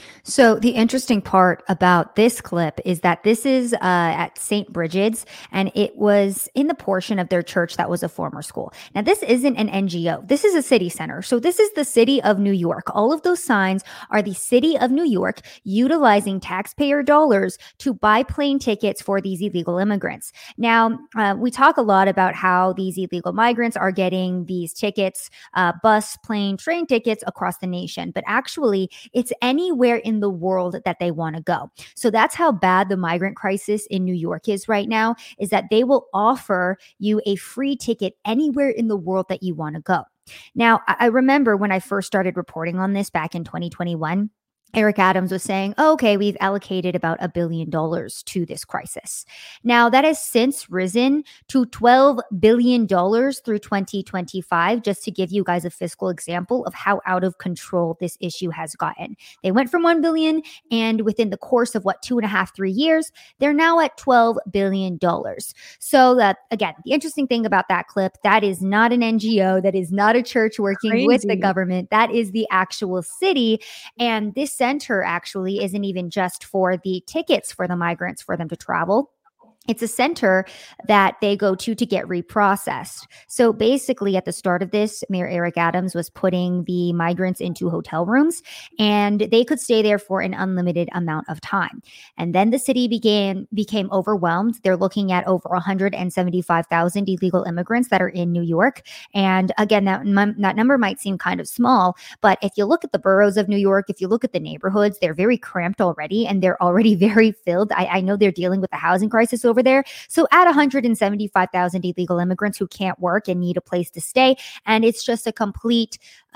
So the interesting part about this clip is that this is uh, at Saint Bridget's, and it was in the portion of their church that was a former school. Now, this isn't an N G O. This is a city center. So this is the city of New York. All of those signs are the city of New York utilizing taxpayer dollars to buy plane tickets for these illegal immigrants. Now, uh, we talk a lot about how these illegal migrants are getting these tickets, uh, bus, plane, train tickets across the nation. But actually, it's anywhere in the world that they want to go. So that's how bad the migrant crisis in New York is right now, is that they will offer you a free ticket anywhere in the world that you want to go. Now, I remember when I first started reporting on this back in twenty twenty-one, Eric Adams was saying, oh, okay, we've allocated about a billion dollars to this crisis. Now, that has since risen to twelve billion dollars through twenty twenty-five, just to give you guys a fiscal example of how out of control this issue has gotten. They went from one billion dollars, and within the course of what, two and a half, three years, they're now at twelve billion dollars. So that, again, the interesting thing about that clip, that is not an N G O, that is not a church working Crazy. with the government, that is the actual city. And this center actually isn't even just for the tickets for the migrants for them to travel. It's a center that they go to to get reprocessed. So basically, at the start of this, Mayor Eric Adams was putting the migrants into hotel rooms, and they could stay there for an unlimited amount of time. And then the city began became overwhelmed. They're looking at over one hundred seventy-five thousand illegal immigrants that are in New York. And again, that, that number might seem kind of small, but if you look at the boroughs of New York, if you look at the neighborhoods, they're very cramped already, and they're already very filled. I, I know they're dealing with the housing crisis over there. So add one hundred seventy-five thousand illegal immigrants who can't work and need a place to stay. And it's just a complete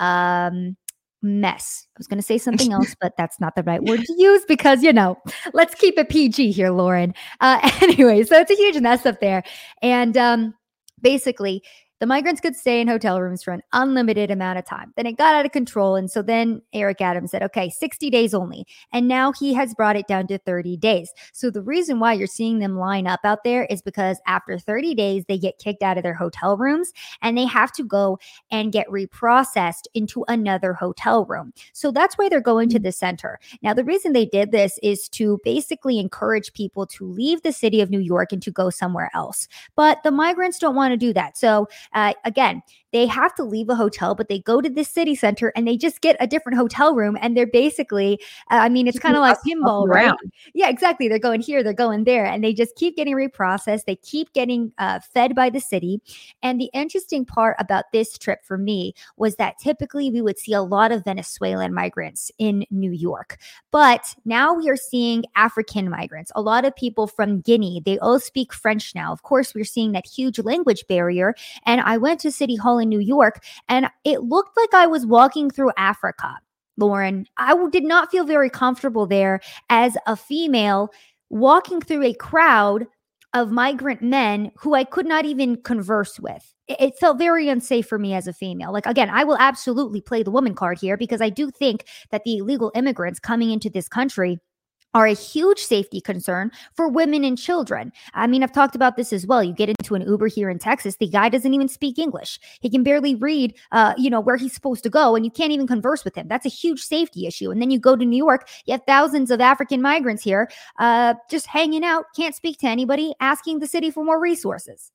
um, mess. I was going to say something else, but that's not the right word to use because, you know, let's keep it P G here, Lauren. Uh, anyway, so it's a huge mess up there. And um, basically, the migrants could stay in hotel rooms for an unlimited amount of time. Then it got out of control. And so then Eric Adams said, okay, sixty days only. And now he has brought it down to thirty days. So the reason why you're seeing them line up out there is because after thirty days, they get kicked out of their hotel rooms and they have to go and get reprocessed into another hotel room. So that's why they're going to the center. Now, the reason they did this is to basically encourage people to leave the city of New York and to go somewhere else. But the migrants don't want to do that. So Uh, again, they have to leave a hotel, but they go to the city center and they just get a different hotel room. And they're basically, uh, I mean, it's kind of like pinball, right? Around. Yeah, exactly. They're going here, they're going there, and they just keep getting reprocessed. They keep getting uh, fed by the city. And the interesting part about this trip for me was that typically we would see a lot of Venezuelan migrants in New York. But now we are seeing African migrants, a lot of people from Guinea. They all speak French now. Of course, we're seeing that huge language barrier. And I went to City Hall in New York, and it looked like I was walking through Africa. Lauren, I did not feel very comfortable there as a female walking through a crowd of migrant men who I could not even converse with. It felt very unsafe for me as a female. Like, again, I will absolutely play the woman card here because I do think that the illegal immigrants coming into this country are a huge safety concern for women and children. I mean, I've talked about this as well. You get into an Uber here in Texas, the guy doesn't even speak English. He can barely read, uh, you know, where he's supposed to go, and you can't even converse with him. That's a huge safety issue. And then you go to New York, you have thousands of African migrants here, uh, just hanging out, can't speak to anybody, asking the city for more resources.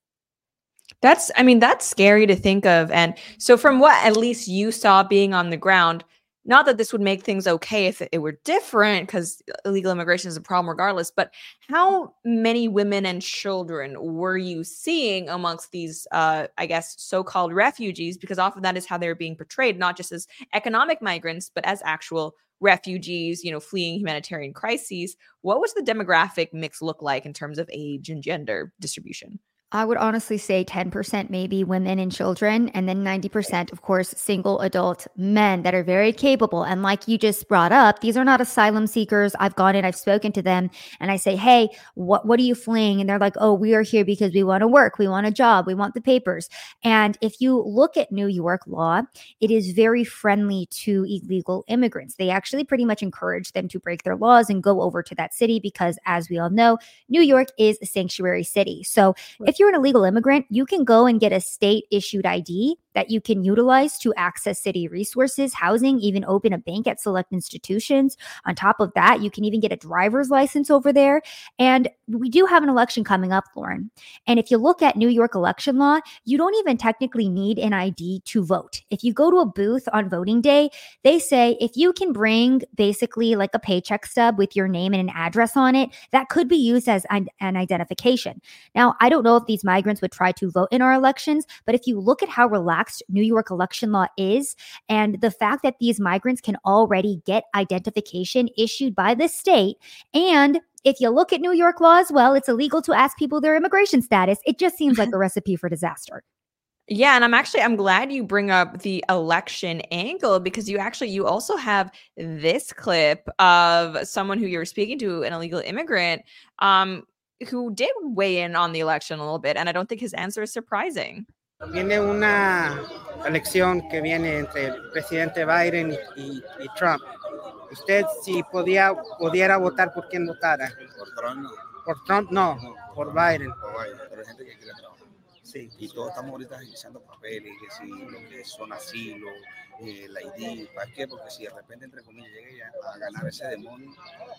That's, I mean, that's scary to think of. And so from what at least you saw being on the ground, not that this would make things okay if it, it were different, because illegal immigration is a problem regardless, but how many women and children were you seeing amongst these, uh, I guess, so-called refugees? Because often that is how they're being portrayed, not just as economic migrants, but as actual refugees, you know, fleeing humanitarian crises. What was the demographic mix look like in terms of age and gender distribution? I would honestly say ten percent maybe women and children, and then ninety percent, of course, single adult men that are very capable. And like you just brought up, these are not asylum seekers. I've gone in, I've spoken to them, and I say, hey, what, what are you fleeing? And they're like, oh, we are here because we want to work. We want a job. We want the papers. And if you look at New York law, it is very friendly to illegal immigrants. They actually pretty much encourage them to break their laws and go over to that city because, as we all know, New York is a sanctuary city. So if If you're an illegal immigrant, you can go and get a state issued I D that you can utilize to access city resources, housing, even open a bank at select institutions. On top of that, you can even get a driver's license over there. And we do have an election coming up, Lauren. And if you look at New York election law, you don't even technically need an I D to vote. If you go to a booth on voting day, they say if you can bring basically like a paycheck stub with your name and an address on it, that could be used as an, an identification. Now, I don't know if these migrants would try to vote in our elections, but if you look at how relaxed New York election law is, and the fact that these migrants can already get identification issued by the state, and if you look at New York law as well, it's illegal to ask people their immigration status. It just seems like a recipe for disaster. Yeah, and I'm actually I'm glad you bring up the election angle, because you actually you also have this clip of someone who you're speaking to, an illegal immigrant, um, who did weigh in on the election a little bit, and I don't think his answer is surprising. Viene una elección que viene entre el presidente Biden y, y Trump. Usted, si podía, pudiera votar, ¿por quién votara? Por Trump no. Por Trump no, no. Por Biden. Por Biden, pero hay gente que quiere trabajar. Sí. Y todos estamos ahorita agilizando papeles, que si lo que son asilo, eh, el I D, ¿para qué? Porque si de repente, entre comillas, llegue a ganar ese demonio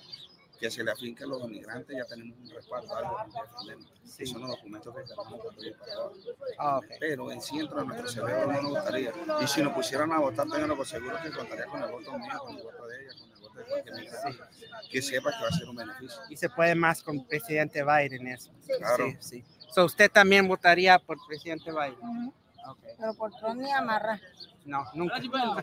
que se le afinca a los inmigrantes, ya tenemos un respaldo, algo que defendemos. Sí. Son los documentos que tenemos para ir para abajo. Ah, okay. Pero en sí, entre nuestro cerebro no nos gustaría. Y si nos pusieran a votar, tenganlo por seguro que contaría con el voto mío, con el voto de ella, con el voto de cualquier migrante, sí, que sepa que va a ser un beneficio. Y se puede más con presidente Biden eso. Sí. Claro. Sí, sí. So, ¿usted también votaría por presidente Biden? Uh-huh. Okay. Pero por Trump ni amarra. No, nunca.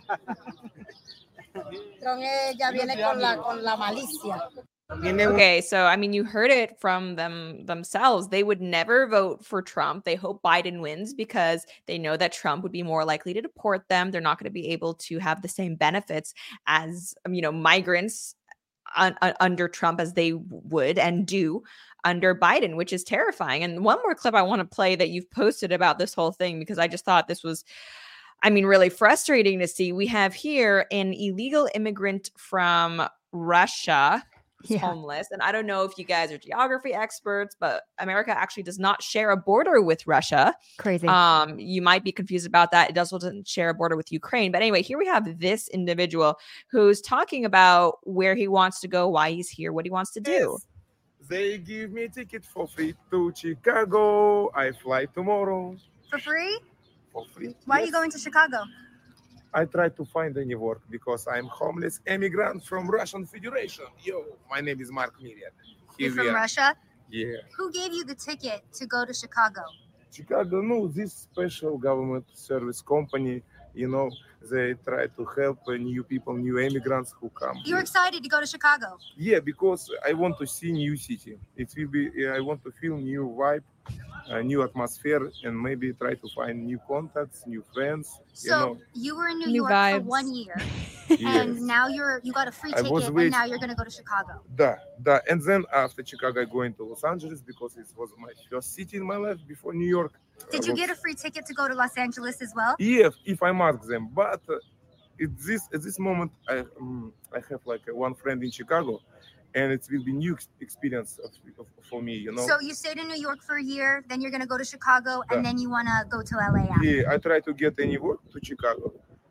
Trump ya viene con la, con la malicia. Okay, so I mean, you heard it from them themselves. They would never vote for Trump. They hope Biden wins because they know that Trump would be more likely to deport them. They're not going to be able to have the same benefits as, you know, migrants un- un- under Trump as they would and do under Biden, which is terrifying. And one more clip I want to play that you've posted about this whole thing, because I just thought this was, I mean, really frustrating to see. We have here an illegal immigrant from Russia. Yeah. Homeless. And I don't know if you guys are geography experts, but America actually does not share a border with Russia. Crazy. Um, you might be confused about that. It also doesn't share a border with Ukraine. But anyway, here we have this individual who's talking about where he wants to go, why he's here, what he wants to do. Yes. They give me a ticket for free to Chicago. I fly tomorrow. For free? for free. Why Yes. are you going to Chicago? I try to find any work because I'm homeless immigrant from Russian Federation. Yo, my name is Mark Mirian. You're Here we from are. Russia? Yeah. Who gave you the ticket to go to Chicago? Chicago, no, this special government service company, you know, they try to help uh, new people, new immigrants who come. You're here. excited to go to Chicago. Yeah, because I want to see new city. It will be, I want to feel new vibe, a new atmosphere, and maybe try to find new contacts, new friends. So you know, you were in New New York for vibes. one year, yes. and now you're you got a free I was ticket, and waiting- now you're going to go to Chicago. Da, da. And then after Chicago, I going to Los Angeles because it was my first city in my life before New York. Did I you was- get a free ticket to go to Los Angeles as well? Yeah, if I ask them, but uh, at this at this moment, I um, I have like uh, one friend in Chicago, and it will be new ex- experience of, of, for me, you know. So you stayed in New York for a year, then you're going to go to Chicago, and Yeah. then you want to go to L A after. Yeah, I try to get any work to Chicago,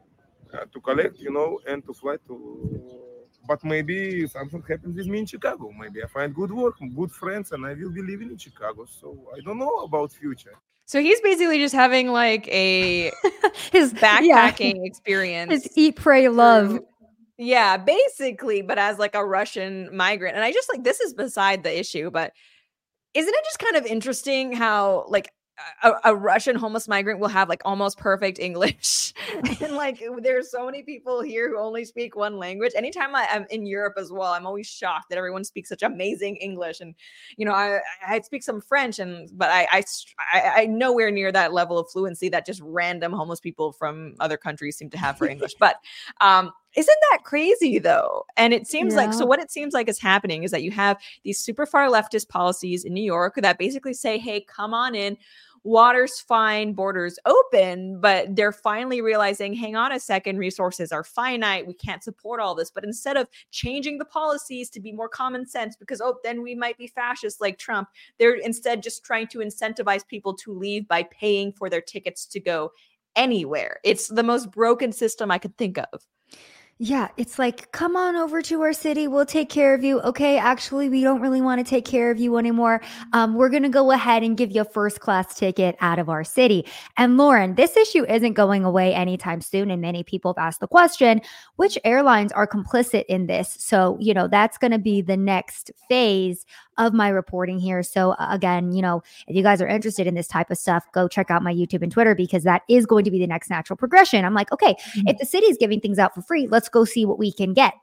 uh, to collect, you know, and to fly to. But maybe something happens with me in Chicago. Maybe I find good work, good friends, and I will be living in Chicago. So I don't know about future. So he's basically just having like a His backpacking yeah, experience. his eat, pray, love. through- Yeah, basically, but as like a Russian migrant. And I just like this is beside the issue, but isn't it just kind of interesting how like a, a Russian homeless migrant will have like almost perfect English? And like there's so many people here who only speak one language. Anytime I, I'm in Europe as well, I'm always shocked that everyone speaks such amazing English. And you know, I I speak some French, and but I I I, I nowhere near that level of fluency that just random homeless people from other countries seem to have for English. But um isn't that crazy though? And it seems like so Yeah. what it seems like is happening is that you have these super far leftist policies in New York that basically say, hey, come on in. Water's fine, borders open, but they're finally realizing, hang on a second, resources are finite. We can't support all this. But instead of changing the policies to be more common sense, because, oh, then we might be fascist like Trump, they're instead just trying to incentivize people to leave by paying for their tickets to go anywhere. It's the most broken system I could think of. Yeah, it's like, come on over to our city. We'll take care of you. Okay, actually, we don't really want to take care of you anymore. Um, we're going to go ahead and give you a first class ticket out of our city. And Lauren, this issue isn't going away anytime soon. And many people have asked the question, which airlines are complicit in this? So, you know, that's going to be the next phase of my reporting here. So uh, again, you know, if you guys are interested in this type of stuff, go check out my YouTube and Twitter, because that is going to be the next natural progression. I'm like, okay, Mm-hmm. if the city is giving things out for free, let's go see what we can get.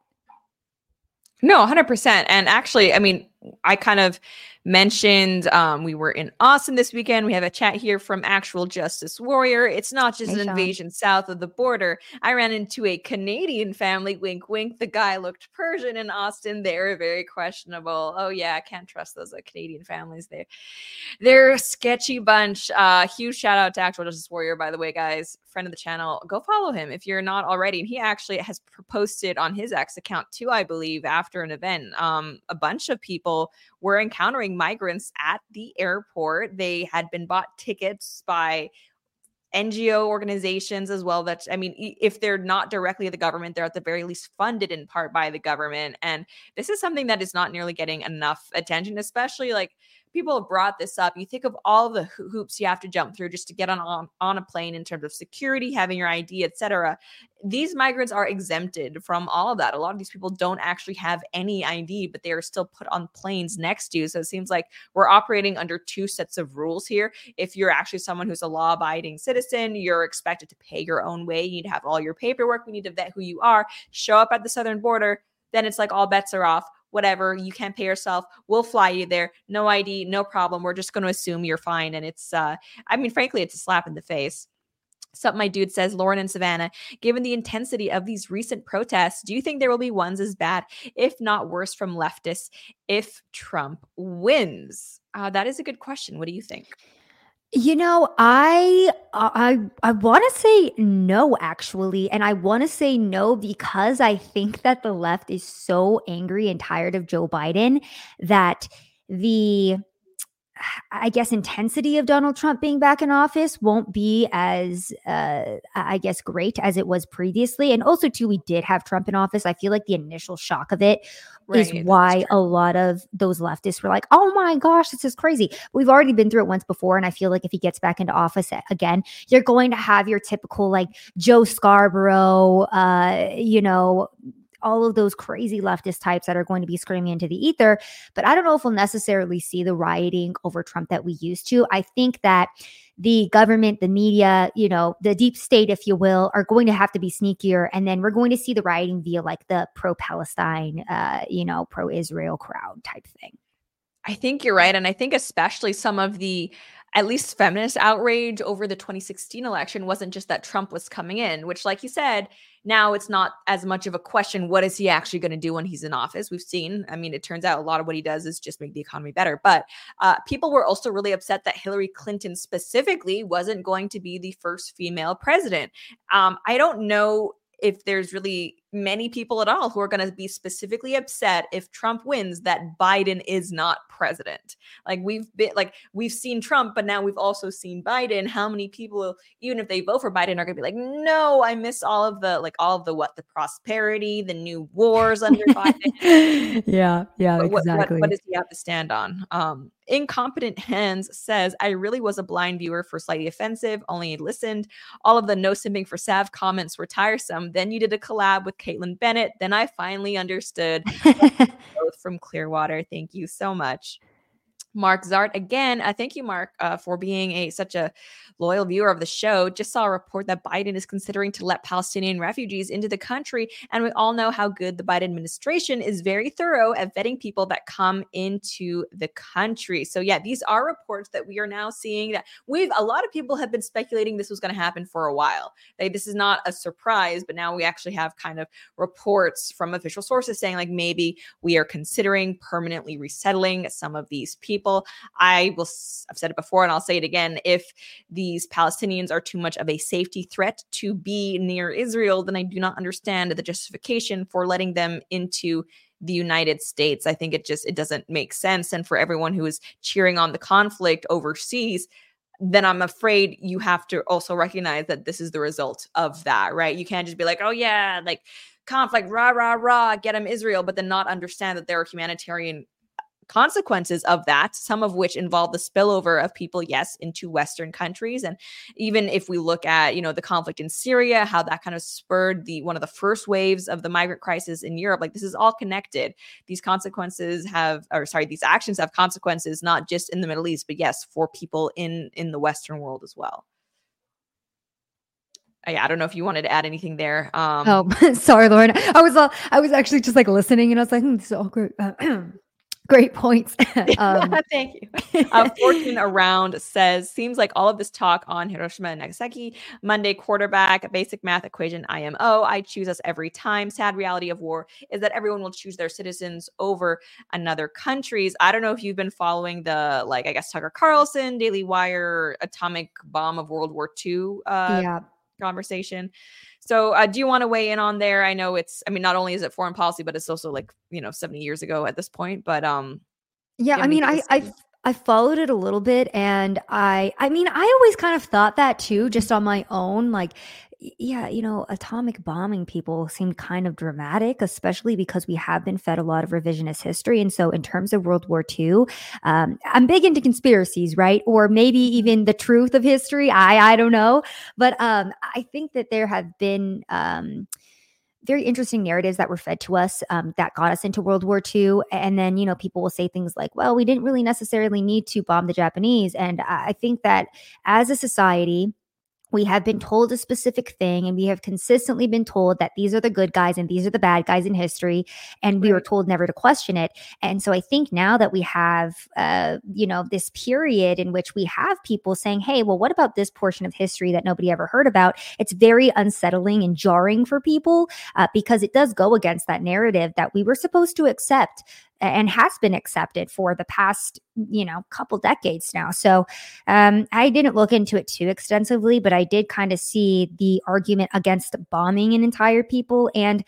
No, one hundred percent. And actually, I mean, I kind of mentioned um, we were in Austin this weekend. We have a chat here from Actual Justice Warrior. It's not just Hey, an Sean. invasion south of the border. I ran into a Canadian family, wink, wink. The guy looked Persian in Austin. They're very questionable. Oh, yeah, I can't trust those uh, Canadian families. They're, they're a sketchy bunch. Uh, huge shout out to Actual Justice Warrior, by the way, guys. Friend of the channel. Go follow him if you're not already. And he actually has posted on his X account too, I believe, after an event. Um, a bunch of people were encountering migrants at the airport. They had been bought tickets by N G O organizations as well. That, I mean, if they're not directly the government, they're at the very least funded in part by the government. And this is something that is not nearly getting enough attention, especially like people have brought this up. You think of all the ho- hoops you have to jump through just to get on, on, on a plane in terms of security, having your I D, et cetera. These migrants are exempted from all of that. A lot of these people don't actually have any I D, but they are still put on planes next to you. So it seems like we're operating under two sets of rules here. If you're actually someone who's a law-abiding citizen, you're expected to pay your own way. You need to have all your paperwork. We need to vet who you are. Show up at the southern border. Then it's like all bets are off. Whatever, you can't pay yourself, we'll fly you there. No I D, no problem. We're just going to assume you're fine. And it's, uh, I mean, frankly, it's a slap in the face. Something my dude says, Lauren and Savannah, given the intensity of these recent protests, do you think there will be ones as bad, if not worse, from leftists if Trump wins? Uh, that is a good question. What do you think? You know, I I I want to say no, actually, and I want to say no because I think that the left is so angry and tired of Joe Biden that the I guess, intensity of Donald Trump being back in office won't be as, uh, I guess, great as it was previously. And also, too, we did have Trump in office. I feel like the initial shock of it Right, is why a lot of those leftists were like, oh my gosh, this is crazy. We've already been through it once before. And I feel like if he gets back into office again, you're going to have your typical like Joe Scarborough, uh, you know, all of those crazy leftist types that are going to be screaming into the ether. But I don't know if we'll necessarily see the rioting over Trump that we used to. I think that the government, the media, you know, the deep state, if you will, are going to have to be sneakier. And then we're going to see the rioting via like the pro-Palestine, uh, you know, pro-Israel crowd type thing. I think you're right. And I think especially some of the, at least feminist outrage over the twenty sixteen election wasn't just that Trump was coming in, which, like you said, now it's not as much of a question. What is he actually going to do when he's in office? We've seen, I mean, it turns out a lot of what he does is just make the economy better. But uh, people were also really upset that Hillary Clinton specifically wasn't going to be the first female president. Um, I don't know if there's really many people at all who are going to be specifically upset if Trump wins that Biden is not president. Like we've been like we've seen Trump, but now we've also seen Biden. How many people, even if they vote for Biden, are going to be like, no, I miss all of the like all of the what the prosperity, the new wars under Biden. Yeah, yeah, But what, exactly. what, what does he have to stand on? Um, Incompetent Hands says, I really was a blind viewer for Slightly Offensive, only listened. All of the no simping for Sav comments were tiresome. Then you did a collab with Caitlin Bennett. Then I finally understood. Both from Clearwater. Thank you so much. Mark Zart, again, uh, thank you, Mark, uh, for being a such a loyal viewer of the show. Just saw a report that Biden is considering to let Palestinian refugees into the country. And we all know how good the Biden administration is very thorough at vetting people that come into the country. So yeah, these are reports that we are now seeing that we've, a lot of people have been speculating this was going to happen for a while. Like, this is not a surprise, but now we actually have kind of reports from official sources saying like, maybe we are considering permanently resettling some of these people. I will, I've said it before and I'll say it again. If these Palestinians are too much of a safety threat to be near Israel, then I do not understand the justification for letting them into the United States. I think it just, it doesn't make sense. And for everyone who is cheering on the conflict overseas, then I'm afraid you have to also recognize that this is the result of that, right? You can't just be like, oh yeah, like conflict, rah, rah, rah, get them Israel, but then not understand that there are humanitarian consequences of that, some of which involve the spillover of people, yes, into Western countries. And even if we look at, you know, the conflict in Syria, how that kind of spurred the one of the first waves of the migrant crisis in Europe, like this is all connected. These consequences have, or sorry, these actions have consequences, not just in the Middle East, but yes, for people in, in the Western world as well. I, I don't know if you wanted to add anything there. Um, oh, sorry, Lauren. I was, uh, I was actually just like listening and I was like, hmm, this is all great. Uh, Great points. um, Thank you. Uh, Fortune Around says, seems like all of this talk on Hiroshima and Nagasaki, Monday quarterback, basic math equation, I M O, I choose us every time. Sad reality of war is that everyone will choose their citizens over another country's. I don't know if you've been following the, like, I guess, Tucker Carlson, Daily Wire, atomic bomb of World War Two uh, yeah. conversation. So uh, do you want to weigh in on there? I know it's, I mean, not only is it foreign policy, but it's also like, you know, seventy years ago at this point. But um, yeah, I mean, I, I, I followed it a little bit and I, I mean, I always kind of thought that too, just on my own, like, yeah, you know, atomic bombing people seemed kind of dramatic, especially because we have been fed a lot of revisionist history. And so in terms of World War Two, um, I'm big into conspiracies, right? Or maybe even the truth of history. I, I don't know. But um, I think that there have been um, very interesting narratives that were fed to us um, that got us into World War Two. And then, you know, people will say things like, well, we didn't really necessarily need to bomb the Japanese. And I think that as a society, we have been told a specific thing and we have consistently been told that these are the good guys and these are the bad guys in history. And we right. were told never to question it. And so I think now that we have, uh, you know, this period in which we have people saying, hey, well, what about this portion of history that nobody ever heard about? It's very unsettling and jarring for people uh, because it does go against that narrative that we were supposed to accept and has been accepted for the past, you know, couple decades now. So um, I didn't look into it too extensively, but I did kind of see the argument against bombing an entire people. And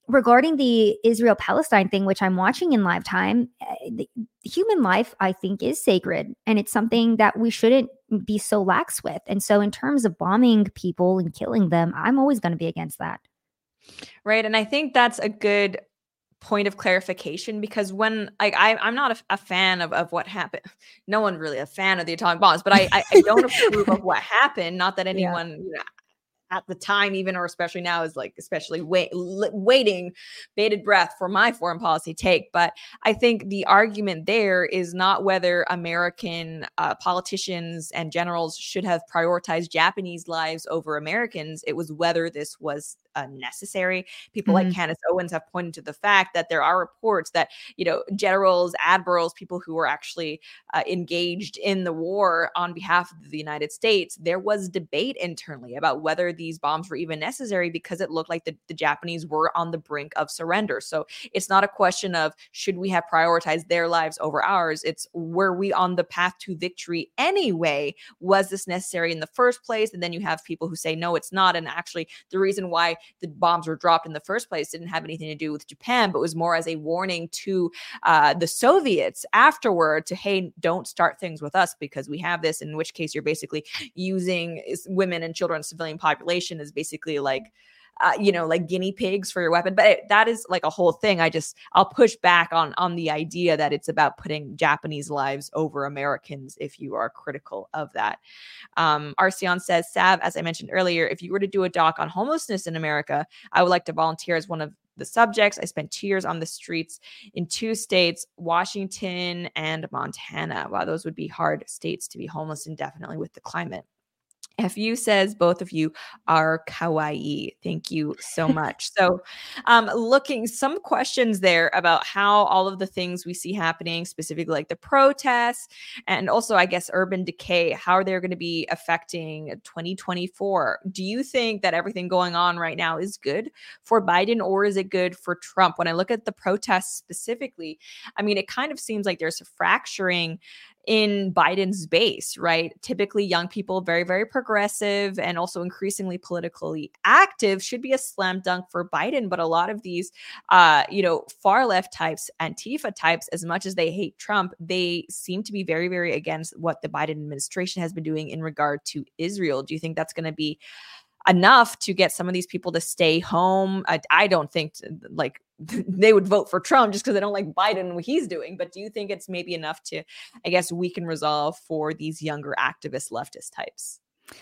regarding the Israel-Palestine thing, which I'm watching in live time, the human life, I think, is sacred. And it's something that we shouldn't be so lax with. And so in terms of bombing people and killing them, I'm always going to be against that. Right. And I think that's a good point of clarification, because when like I, I'm not a, a fan of, of what happened. No one really a fan of the atomic bombs, but I, I, I don't approve of what happened. Not that anyone, yeah. you know, at the time, even, or especially now, is like especially wait, waiting bated breath for my foreign policy take. But I think the argument there is not whether American uh, politicians and generals should have prioritized Japanese lives over Americans. It was whether this was uh, necessary. People mm-hmm. like Candace Owens have pointed to the fact that there are reports that, you know, generals, admirals, people who were actually uh, engaged in the war on behalf of the United States, there was debate internally about whether these bombs were even necessary, because it looked like the, the Japanese were on the brink of surrender. So it's not a question of should we have prioritized their lives over ours. It's were we on the path to victory anyway? Was this necessary in the first place? And then you have people who say, no, it's not. And actually the reason why the bombs were dropped in the first place didn't have anything to do with Japan, but was more as a warning to uh, the Soviets afterward to, hey, don't start things with us because we have this, in which case you're basically using women and children, civilian population, as basically like, uh, you know, like guinea pigs for your weapon. But it, that is like a whole thing. I just, I'll push back on, on the idea that it's about putting Japanese lives over Americans if you are critical of that. Um, Arcion says, Sav, as I mentioned earlier, if you were to do a doc on homelessness in America, I would like to volunteer as one of the subjects. I spent two years on the streets in two states, Washington and Montana. Wow, those would be hard states to be homeless indefinitely with the climate. F U says both of you are kawaii. Thank you so much. So um, looking some questions there about how all of the things we see happening, specifically like the protests and also, I guess, urban decay, how they're going to be affecting twenty twenty-four. Do you think that everything going on right now is good for Biden, or is it good for Trump? When I look at the protests specifically, I mean, it kind of seems like there's a fracturing in Biden's base, right? Typically young people, very, very progressive and also increasingly politically active, should be a slam dunk for Biden. But a lot of these, uh, you know, far left types, Antifa types, as much as they hate Trump, they seem to be very, very against what the Biden administration has been doing in regard to Israel. Do you think that's going to be enough to get some of these people to stay home? I, I don't think like they would vote for Trump just because they don't like Biden and what he's doing. But do you think it's maybe enough to, I guess, weaken resolve for these younger activist leftist types?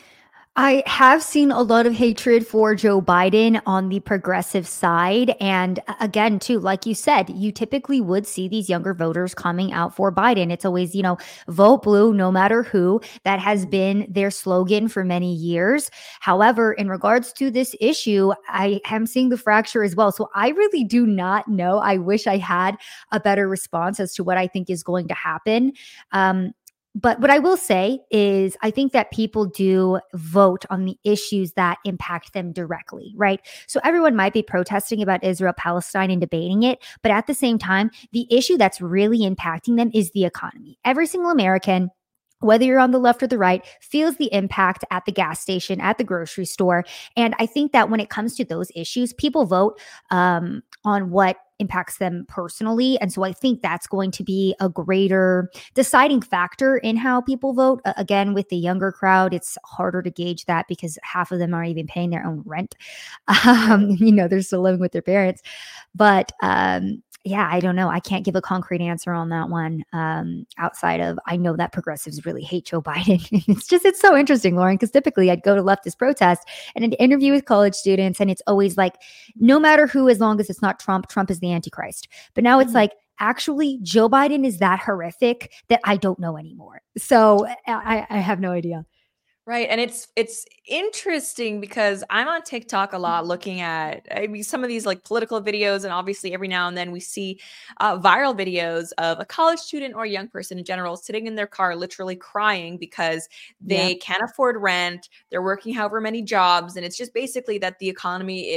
I have seen a lot of hatred for Joe Biden on the progressive side. And again, too, like you said, you typically would see these younger voters coming out for Biden. It's always, you know, vote blue, no matter who. That has been their slogan for many years. However, in regards to this issue, I am seeing the fracture as well. So I really do not know. I wish I had a better response as to what I think is going to happen. Um, But what I will say is I think that people do vote on the issues that impact them directly, right? So everyone might be protesting about Israel, Palestine and debating it. But at the same time, the issue that's really impacting them is the economy. Every single American, whether you're on the left or the right, feels the impact at the gas station, at the grocery store. And I think that when it comes to those issues, people vote um, on what impacts them personally. And so I think that's going to be a greater deciding factor in how people vote. Uh, again, with the younger crowd, it's harder to gauge that because half of them aren't even paying their own rent. Um, you know, they're still living with their parents. But um, yeah, I don't know. I can't give a concrete answer on that one um, outside of I know that progressives really hate Joe Biden. It's just, it's so interesting, Lauren, because typically I'd go to leftist protests and I'd interview with college students and it's always like, no matter who, as long as it's not Trump, Trump is the Antichrist. But now it's mm-hmm. like, actually, Joe Biden is that horrific that I don't know anymore. So I, I have no idea. Right. And it's it's interesting because I'm on TikTok a lot looking at I mean, some of these like political videos. And obviously every now and then we see uh, viral videos of a college student or a young person in general sitting in their car literally crying because they yeah. can't afford rent. They're working however many jobs. And it's just basically that the economy is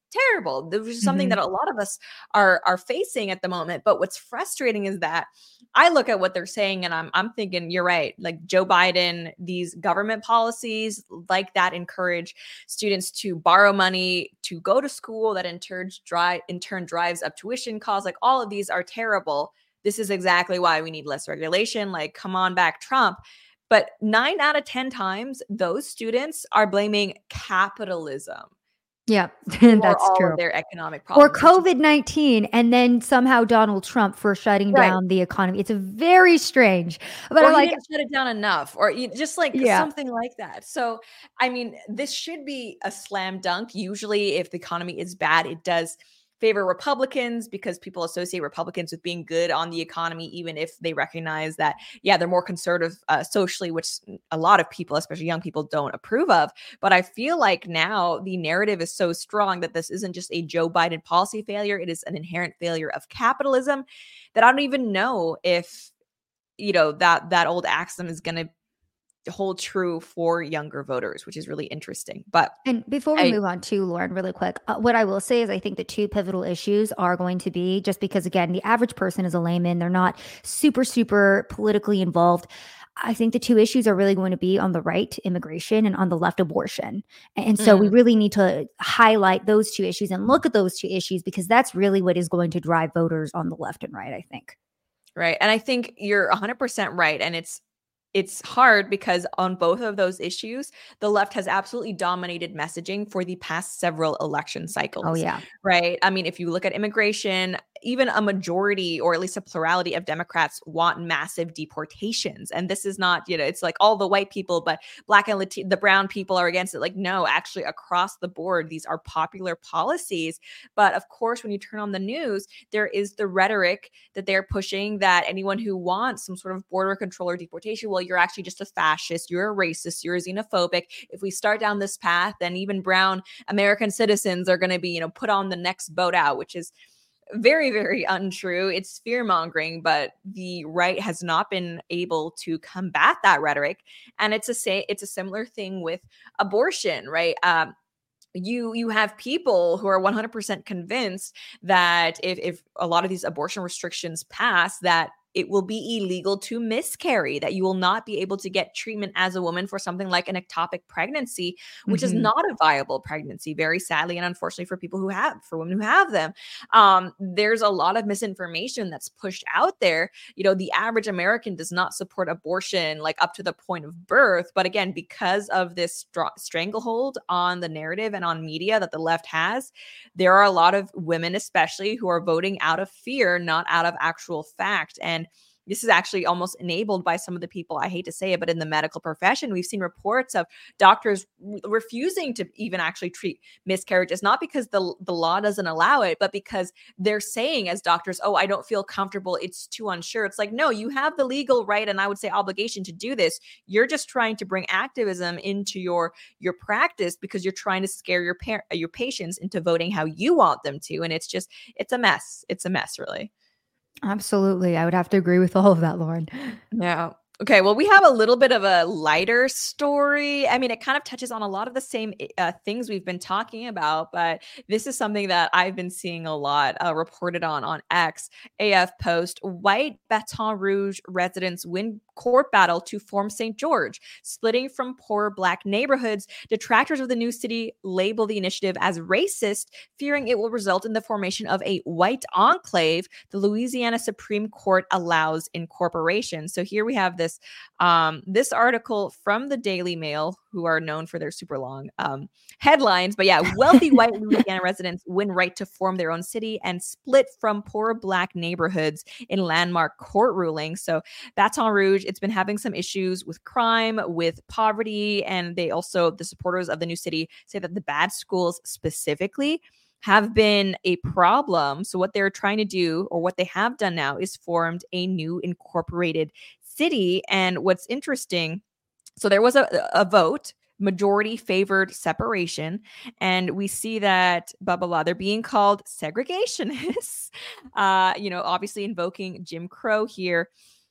terrible. This is something Mhm. that a lot of us are are facing at the moment. But what's frustrating is that I look at what they're saying and I'm I'm thinking, you're right. Like Joe Biden, these government policies like that encourage students to borrow money to go to school, that in turn drive in turn drives up tuition costs. Like all of these are terrible. This is exactly why we need less regulation. Like, come on back, Trump. But nine out of ten times, those students are blaming capitalism Yeah, for that's all of true. their economic Or problems, which is COVID nineteen, and then somehow Donald Trump for shutting right. down the economy. It's very strange. But Or I'm he like, didn't shut it down enough, or you just like yeah. something like that. So, I mean, this should be a slam dunk. Usually, if the economy is bad, it does favor Republicans because people associate Republicans with being good on the economy, even if they recognize that, yeah, they're more conservative uh, socially, which a lot of people, especially young people, don't approve of. But I feel like now the narrative is so strong that this isn't just a Joe Biden policy failure. It is an inherent failure of capitalism that I don't even know if, you know, that that old axiom is going to hold true for younger voters, which is really interesting. But And before we I, move on to Lauren, really quick, uh, what I will say is I think the two pivotal issues are going to be, just because, again, the average person is a layman, they're not super, super politically involved. I think the two issues are really going to be on the right, immigration, and on the left, abortion. And so we mm, really need to highlight those two issues and look at those two issues, because that's really what is going to drive voters on the left and right, I think. right. And I think you're one hundred percent right. And it's It's hard because on both of those issues, the left has absolutely dominated messaging for the past several election Oh, cycles, yeah. right? I mean, if you look at immigration, even a majority or at least a plurality of Democrats want massive deportations. And this is not, you know, it's like all the white people, but black and Latino, the brown people are against it. Like, no, actually across the board, these are popular policies. But of course, when you turn on the news, there is the rhetoric that they're pushing that anyone who wants some sort of border control or deportation, well, you're actually just a fascist, you're a racist, you're a xenophobic. If we start down this path, then even brown American citizens are going to be, you know, put on the next boat out, which is very, very untrue. It's fear mongering, but the right has not been able to combat that rhetoric. And it's a say it's a similar thing with abortion, right? Um, you you have people who are one hundred percent convinced that if if a lot of these abortion restrictions pass, that it will be illegal to miscarry, that you will not be able to get treatment as a woman for something like an ectopic pregnancy, which is Mhm. not a viable pregnancy, very sadly, and unfortunately for people who have, for women who have them. Um, there's a lot of misinformation that's pushed out there. You know, the average American does not support abortion like up to the point of birth. But again, because of this stra- stranglehold on the narrative and on media that the left has, there are a lot of women, especially, who are voting out of fear, not out of actual fact. And this is actually almost enabled by some of the people, I hate to say it, but in the medical profession, we've seen reports of doctors re- refusing to even actually treat miscarriages, not because the, the law doesn't allow it, but because they're saying as doctors, oh, I don't feel comfortable, it's too unsure. It's like, no, you have the legal right, and I would say obligation to do this. You're just trying to bring activism into your, your practice because you're trying to scare your, par- your patients into voting how you want them to. And it's just, it's a mess. It's a mess, really. Absolutely. I would have to agree with all of that, Lauren. Yeah. Okay. Well, we have a little bit of a lighter story. I mean, it kind of touches on a lot of the same uh, things we've been talking about, but this is something that I've been seeing a lot uh, reported on on X. A F post: white Baton Rouge residents win court battle to form Saint George, splitting from poor Black neighborhoods. Detractors of the new city label the initiative as racist, fearing it will result in the formation of a white enclave. The Louisiana Supreme Court allows incorporation. So here we have this um, this article from the Daily Mail, who are known for their super long um, headlines. But yeah, wealthy white Louisiana residents win right to form their own city and split from poor Black neighborhoods in landmark court rulings. So Baton Rouge, it's been having some issues with crime, with poverty, and they also, the supporters of the new city, say that the bad schools specifically have been a problem. So what they're trying to do, or what they have done now, is formed a new incorporated city. And what's interesting, so there was a, a vote, majority favored separation, and we see that blah blah blah, they're being called segregationists, uh you know, obviously invoking Jim Crow here.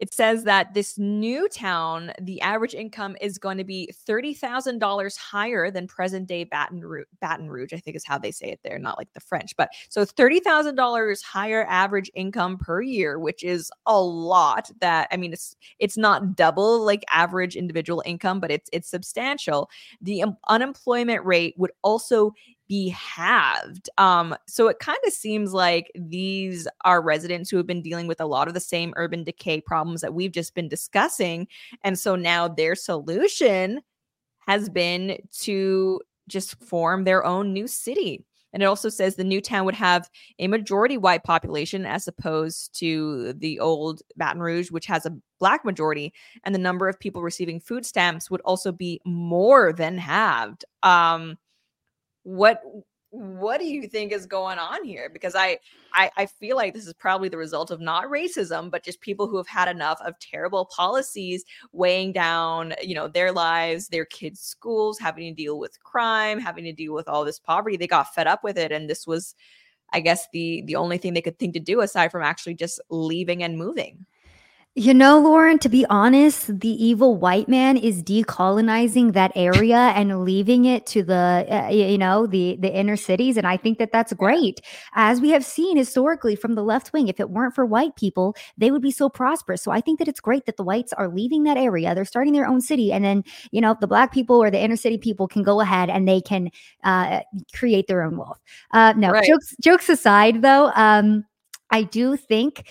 it says that this new town, the average income is going to be thirty thousand dollars higher than present day Baton Rouge, Baton Rouge, I think is how they say it there, not like the French. But so thirty thousand dollars higher average income per year, which is a lot. That, I mean, it's it's not double like average individual income, but it's it's substantial. The um, unemployment rate would also be halved. Um, so it kind of seems like these are residents who have been dealing with a lot of the same urban decay problems that we've just been discussing. And so now their solution has been to just form their own new city. And it also says the new town would have a majority white population as opposed to the old Baton Rouge, which has a black majority. And the number of people receiving food stamps would also be more than halved. Um, What what do you think is going on here? Because I, I I feel like this is probably the result of not racism, but just people who have had enough of terrible policies weighing down, you know, their lives, their kids' schools, having to deal with crime, having to deal with all this poverty. They got fed up with it, and this was, I guess, the the only thing they could think to do aside from actually just leaving and moving. You know, Lauren, to be honest, the evil white man is decolonizing that area and leaving it to the, uh, you know, the the inner cities. And I think that that's great. As we have seen historically from the left wing, if it weren't for white people, they would be so prosperous. So I think that it's great that the whites are leaving that area. They're starting their own city. And then, you know, the black people or the inner city people can go ahead and they can uh, create their own wealth. Uh, no, Right. jokes, jokes aside, though, um, I do think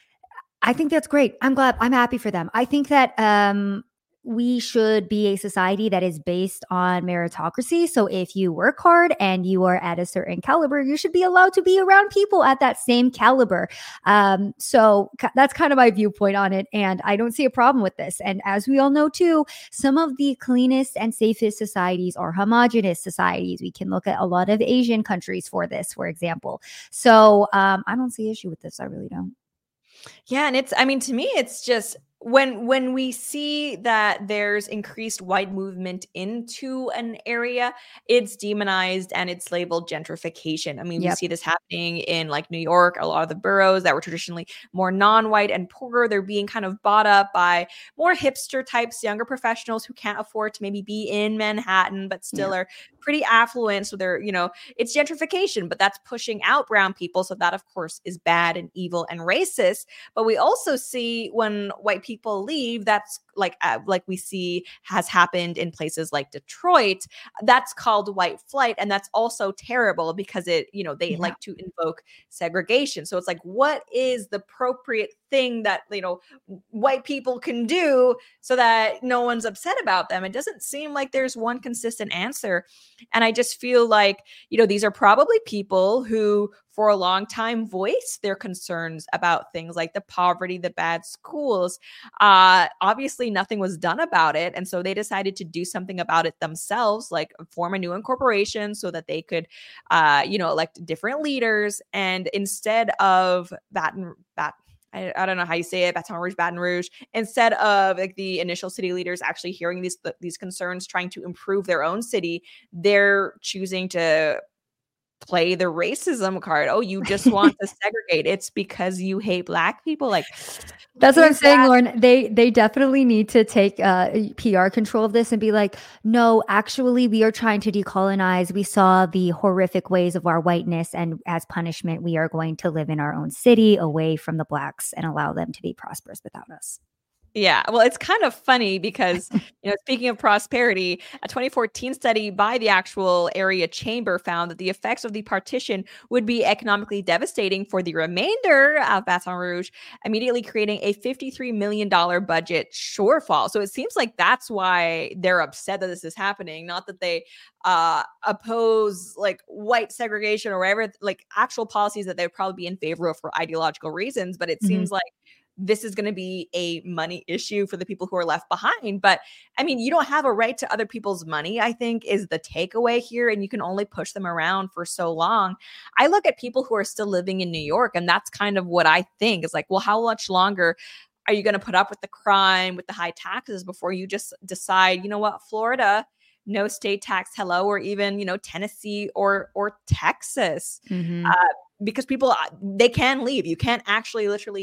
I think that's great. I'm glad. I'm happy for them. I think that um, we should be a society that is based on meritocracy. So if you work hard and you are at a certain caliber, you should be allowed to be around people at that same caliber. Um, so ca- that's kind of my viewpoint on it. And I don't see a problem with this. And as we all know, too, some of the cleanest and safest societies are homogenous societies. We can look at a lot of Asian countries for this, for example. So um, I don't see issue with this. I really don't. Yeah, and it's, I mean, to me, it's just when when we see that there's increased white movement into an area, it's demonized and it's labeled gentrification. I mean, we Yep. see this happening in like New York, a lot of the boroughs that were traditionally more non-white and poorer, they're being kind of bought up by more hipster types, younger professionals who can't afford to maybe be in Manhattan, but still are pretty affluent. So they're, you know, it's gentrification, but that's pushing out brown people. So that, of course, is bad and evil and racist. But we also see when white people leave, that's like uh, like we see has happened in places like Detroit. That's called white flight, and that's also terrible because it, you know, they Yeah. like to invoke segregation. So it's like, what is the appropriate thing that, you know, white people can do so that no one's upset about them? It doesn't seem like there's one consistent answer. And I just feel like, you know, these are probably people who for a long time voiced their concerns about things like the poverty, the bad schools. Uh, obviously, nothing was done about it. And so they decided to do something about it themselves, like form a new incorporation so that they could, uh, you know, elect different leaders. And instead of Baton, Bat, I, I don't know how you say it, Baton Rouge, Baton Rouge, instead of like the initial city leaders actually hearing these these concerns, trying to improve their own city, they're choosing to play the racism card. Oh, you just want to segregate. It's because you hate black people. Like, That's what I'm is saying, that- Lauren. They they definitely need to take uh, P R control of this and be like, no, actually, we are trying to decolonize. We saw the horrific ways of our whiteness, and as punishment, we are going to live in our own city away from the blacks and allow them to be prosperous without us. Yeah, well, it's kind of funny because, you know, speaking of prosperity, a twenty fourteen study by the actual area chamber found that the effects of the partition would be economically devastating for the remainder of Baton Rouge, immediately creating a fifty-three million dollars budget shortfall. So it seems like that's why they're upset that this is happening, not that they uh, oppose like white segregation or whatever, like actual policies that they'd probably be in favor of for ideological reasons. But it Mhm. seems like this is going to be a money issue for the people who are left behind. But I mean, you don't have a right to other people's money, I think, is the takeaway here. And you can only push them around for so long. I look at people who are still living in New York, and that's kind of what I think is like, well, how much longer are you going to put up with the crime, with the high taxes before you just decide, you know what, Florida, no state tax, hello, or even, you know, Tennessee or or Texas. Mhm. Uh, because people, uh, they can leave. You can't actually literally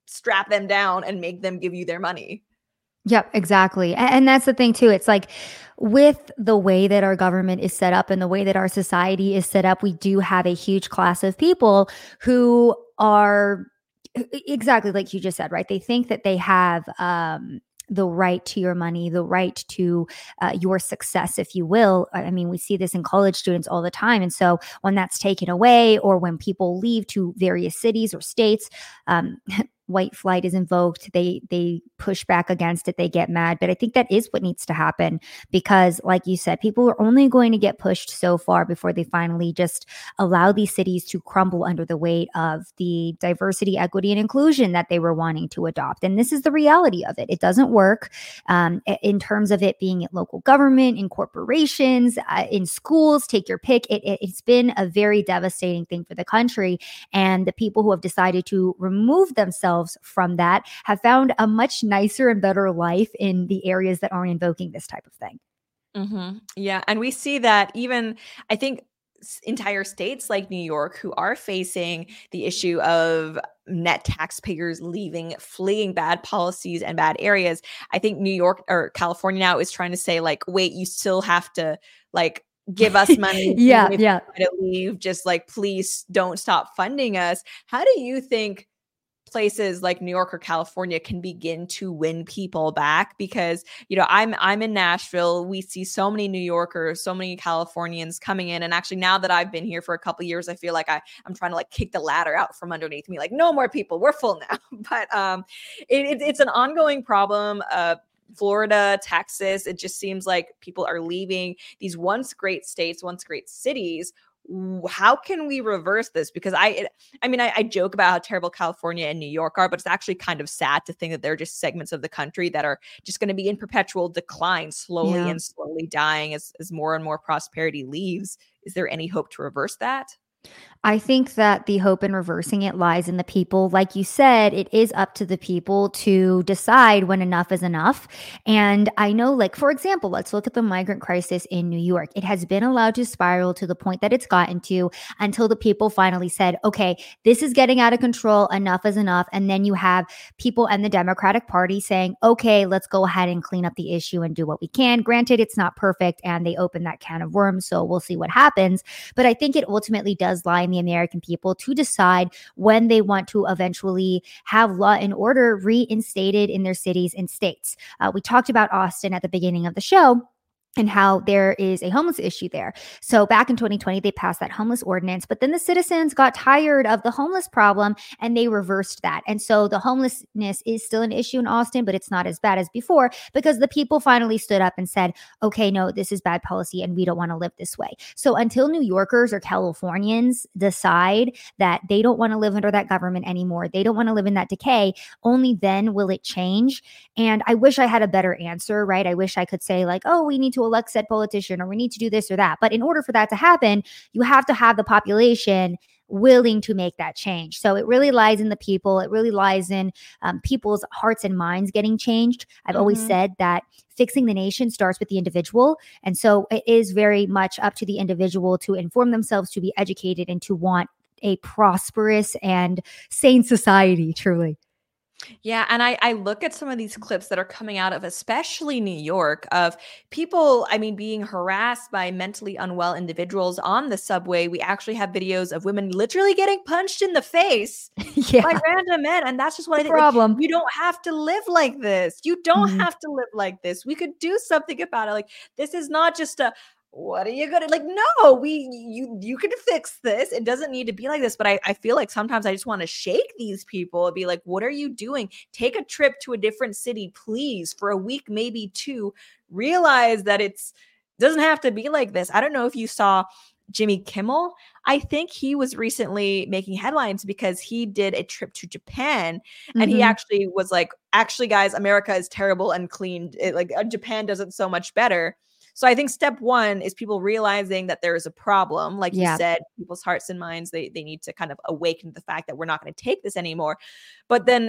strap them down and make them give you their money. Yep, exactly. A- And that's the thing too. It's like with the way that our government is set up and the way that our society is set up, we do have a huge class of people who are e- e- exactly like you just said, right? They think that they have um the right to your money, the right to uh, your success, if you will. I I mean, we see this in college students all the time. And so when that's taken away, or when people leave to various cities or states, um, white flight is invoked. They they push back against it. They get mad. But I think that is what needs to happen because, like you said, people are only going to get pushed so far before they finally just allow these cities to crumble under the weight of the diversity, equity, and inclusion that they were wanting to adopt. And this is the reality of it. It doesn't work um, i- in terms of it being at local government, in corporations, uh, in schools. Take your pick. It, it, it's been a very devastating thing for the country. And the people who have decided to remove themselves from that have found a much nicer and better life in the areas that aren't invoking this type of thing. hmm Yeah. And we see that even, I think, s- entire states like New York who are facing the issue of net taxpayers leaving, fleeing bad policies and bad areas. I think New York or California now is trying to say, like, wait, you still have to, like, give us money. Yeah, Even if yeah. you try to leave, just like, please don't stop funding us. How do you think places like New York or California can begin to win people back? Because, you know, I'm I'm in Nashville. We see so many New Yorkers, so many Californians coming in. And actually, now that I've been here for a couple of years, I feel like I, I'm trying to like kick the ladder out from underneath me. Like, no more people. We're full now. But um, it, it, it's an ongoing problem. Uh, Florida, Texas, it just seems like people are leaving these once great states, once great cities. W- How can we reverse this? Because I, it, I mean, I, I joke about how terrible California and New York are, but it's actually kind of sad to think that they're just segments of the country that are just going to be in perpetual decline, slowly Yeah. and slowly dying as, as more and more prosperity leaves. Is there any hope to reverse that? I think that the hope in reversing it lies in the people. Like you said, it is up to the people to decide when enough is enough. And I know, like, for example, let's look at the migrant crisis in New York. It has been allowed to spiral to the point that it's gotten to until the people finally said, okay, this is getting out of control. Enough is enough. And then you have people and the Democratic Party saying, okay, let's go ahead and clean up the issue and do what we can. Granted, it's not perfect and they open that can of worms. So we'll see what happens. But I think it ultimately does lie in the American people to decide when they want to eventually have law and order reinstated in their cities and states. Uh, we talked about Austin at the beginning of the show and how there is a homeless issue there. So back in twenty twenty, they passed that homeless ordinance, but then the citizens got tired of the homeless problem and they reversed that. And so the homelessness is still an issue in Austin, but it's not as bad as before because the people finally stood up and said, okay, no, this is bad policy and we don't want to live this way. So until New Yorkers or Californians decide that they don't want to live under that government anymore, they don't want to live in that decay, only then will it change. And I wish I had a better answer, right? I wish I could say like, oh, we need to elect said politician or we need to do this or that. But in order for that to happen, you have to have the population willing to make that change. So it really lies in the people. It really lies in um, people's hearts and minds getting changed. I've always Mhm. said that fixing the nation starts with the individual. And so it is very much up to the individual to inform themselves, to be educated, and to want a prosperous and sane society, truly. Yeah, and I I look at some of these clips that are coming out of especially New York of people, I mean, being harassed by mentally unwell individuals on the subway. We actually have videos of women literally getting punched in the face Yeah. by random men, and that's just what I think. Like, Problem. you don't have to live like this. You don't Mhm. have to live like this. We could do something about it. Like, this is not just a what are you gonna like? No, we you you can fix this. It doesn't need to be like this. But I, I feel like sometimes I just want to shake these people and be like, what are you doing? Take a trip to a different city, please, for a week, maybe two. Realize that it's doesn't have to be like this. I don't know if you saw Jimmy Kimmel. I think he was recently making headlines because he did a trip to Japan and he Mhm. actually was like, actually, guys, America is terrible and clean. It, like uh, Japan does it so much better. So I think step one is people realizing that there is a problem. Like you Yeah. said, people's hearts and minds, they, they need to kind of awaken to the fact that we're not going to take this anymore. But then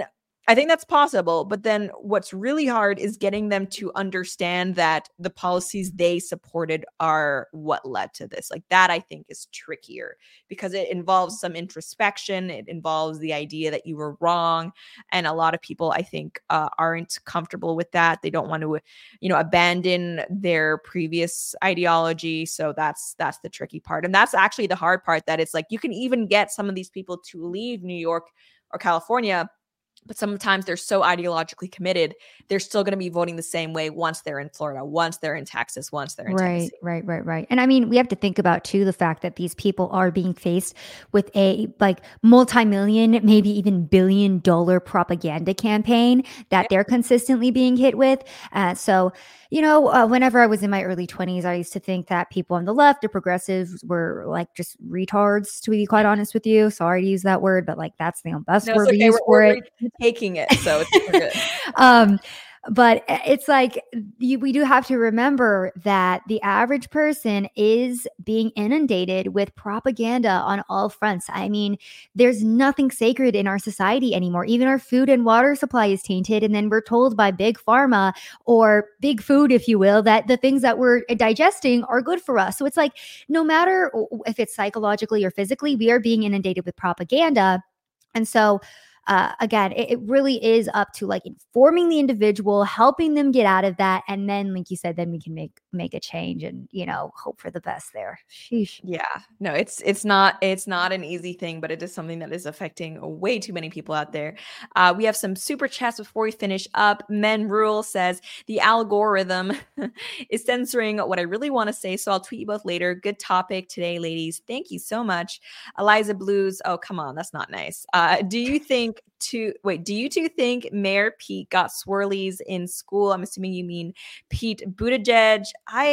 I think that's possible, but then what's really hard is getting them to understand that the policies they supported are what led to this. Like that, I think is trickier because it involves some introspection. It involves the idea that you were wrong. And a lot of people, I think, uh, aren't comfortable with that. They don't want to, you know, abandon their previous ideology. So that's, that's the tricky part. And that's actually the hard part, that it's like, you can even get some of these people to leave New York or California, but sometimes they're so ideologically committed, they're still going to be voting the same way once they're in Florida, once they're in Texas, once they're in right, Tennessee. Right, right, right. And I mean, we have to think about too the fact that these people are being faced with a like multi-million, maybe even billion dollar propaganda campaign that yeah. they're consistently being hit with. Uh, so, you know, uh, whenever I was in my early twenties, I used to think that people on the left, the progressives, were like just retards, to be quite honest with you. Sorry to use that word, but like that's the best no, word okay. we use we're, for we're it. Taking it, so it's good. um, but it's like you, we do have to remember that the average person is being inundated with propaganda on all fronts. I mean, there's nothing sacred in our society anymore. Even our food and water supply is tainted. And then we're told by big pharma or big food, if you will, that the things that we're digesting are good for us. So it's like, no matter if it's psychologically or physically, we are being inundated with propaganda. And so Uh, again, it, it really is up to like informing the individual, helping them get out of that. And then, like you said, then we can make, make a change and, you know, hope for the best there. Sheesh. Yeah, no, it's, it's not, it's not an easy thing, but it is something that is affecting way too many people out there. Uh, we have some super chats before we finish up. Men Rule says the algorithm is censoring what I really want to say. So I'll tweet you both later. Good topic today, ladies. Thank you so much. Eliza Blues. Oh, come on. That's not nice. Uh, do you think to wait, do you two think Mayor Pete got swirlies in school? I'm assuming you mean Pete Buttigieg.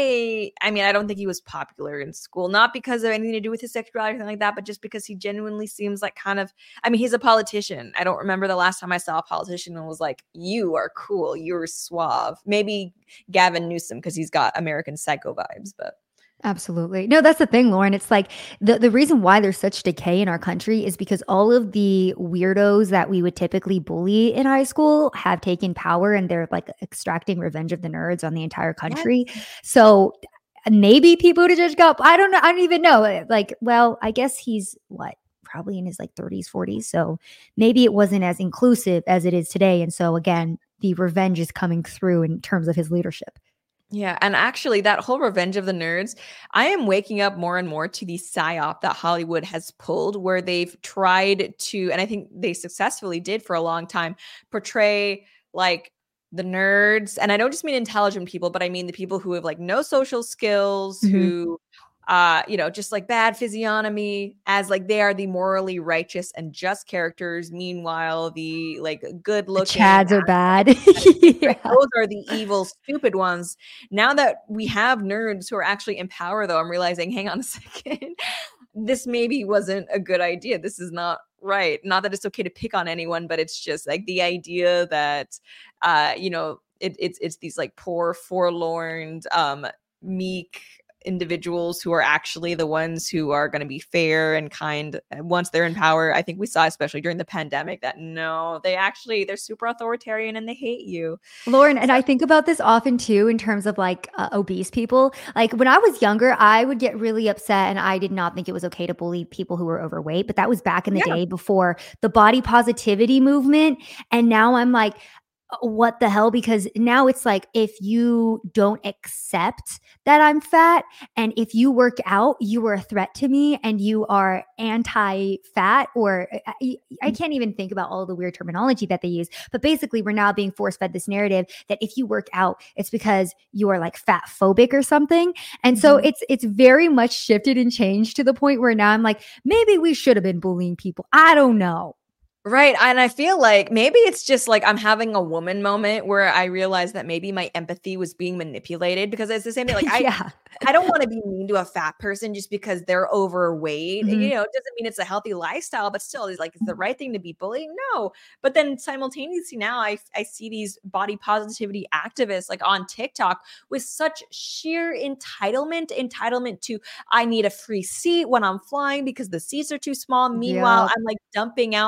I I mean, I don't think he was popular in school, not because of anything to do with his sexuality or anything like that, but just because he genuinely seems like kind of, I mean, he's a politician. I don't remember the last time I saw a politician and was like, you are cool, you're suave. Maybe Gavin Newsom, because he's got American Psycho vibes, but absolutely. No, that's the thing, Lauren. It's like the, the reason why there's such decay in our country is because all of the weirdos that we would typically bully in high school have taken power and they're like extracting revenge of the nerds on the entire country. Yes. So maybe Pete Buttigieg got, I don't know. I don't even know. Like, well, I guess he's what? Probably in his like thirties, forties. So maybe it wasn't as inclusive as it is today. And so again, the revenge is coming through in terms of his leadership. Yeah. And actually that whole revenge of the nerds, I am waking up more and more to the psyop that Hollywood has pulled, where they've tried to, and I think they successfully did for a long time, portray like the nerds. And I don't just mean intelligent people, but I mean the people who have like no social skills, mm-hmm. who uh, you know, just like bad physiognomy, as like they are the morally righteous and just characters. Meanwhile, the like good looking Chads are bad. Yeah. Those are the evil, stupid ones. Now that we have nerds who are actually in power, though, I'm realizing, hang on a second, this maybe wasn't a good idea. This is not right. Not that it's okay to pick on anyone, but it's just like the idea that, uh, you know, it, it's it's these like poor, forlorn, um, meek individuals who are actually the ones who are going to be fair and kind once they're in power. I think we saw, especially during the pandemic, that no, they actually, they're super authoritarian and they hate you. Lauren, and I think about this often too, in terms of like uh, obese people. Like when I was younger, I would get really upset and I did not think it was okay to bully people who were overweight, but that was back in the yeah. day before the body positivity movement. And now I'm like, what the hell? Because now it's like, if you don't accept that I'm fat and if you work out, you are a threat to me and you are anti-fat, or I, I can't even think about all the weird terminology that they use. But basically, we're now being force fed this narrative that if you work out, it's because you are like fat phobic or something. And so mm-hmm. it's it's very much shifted and changed to the point where now I'm like, maybe we should have been bullying people. I don't know. Right. And I feel like maybe it's just like I'm having a woman moment where I realize that maybe my empathy was being manipulated, because it's the same thing. Like I, yeah. I don't want to be mean to a fat person just because they're overweight. Mm-hmm. You know, it doesn't mean it's a healthy lifestyle, but still, it's like, it's the right thing to be bullying. No. But then simultaneously now I, I see these body positivity activists like on TikTok with such sheer entitlement, entitlement to, I need a free seat when I'm flying because the seats are too small. Meanwhile, yeah. I'm like dumping out my expensive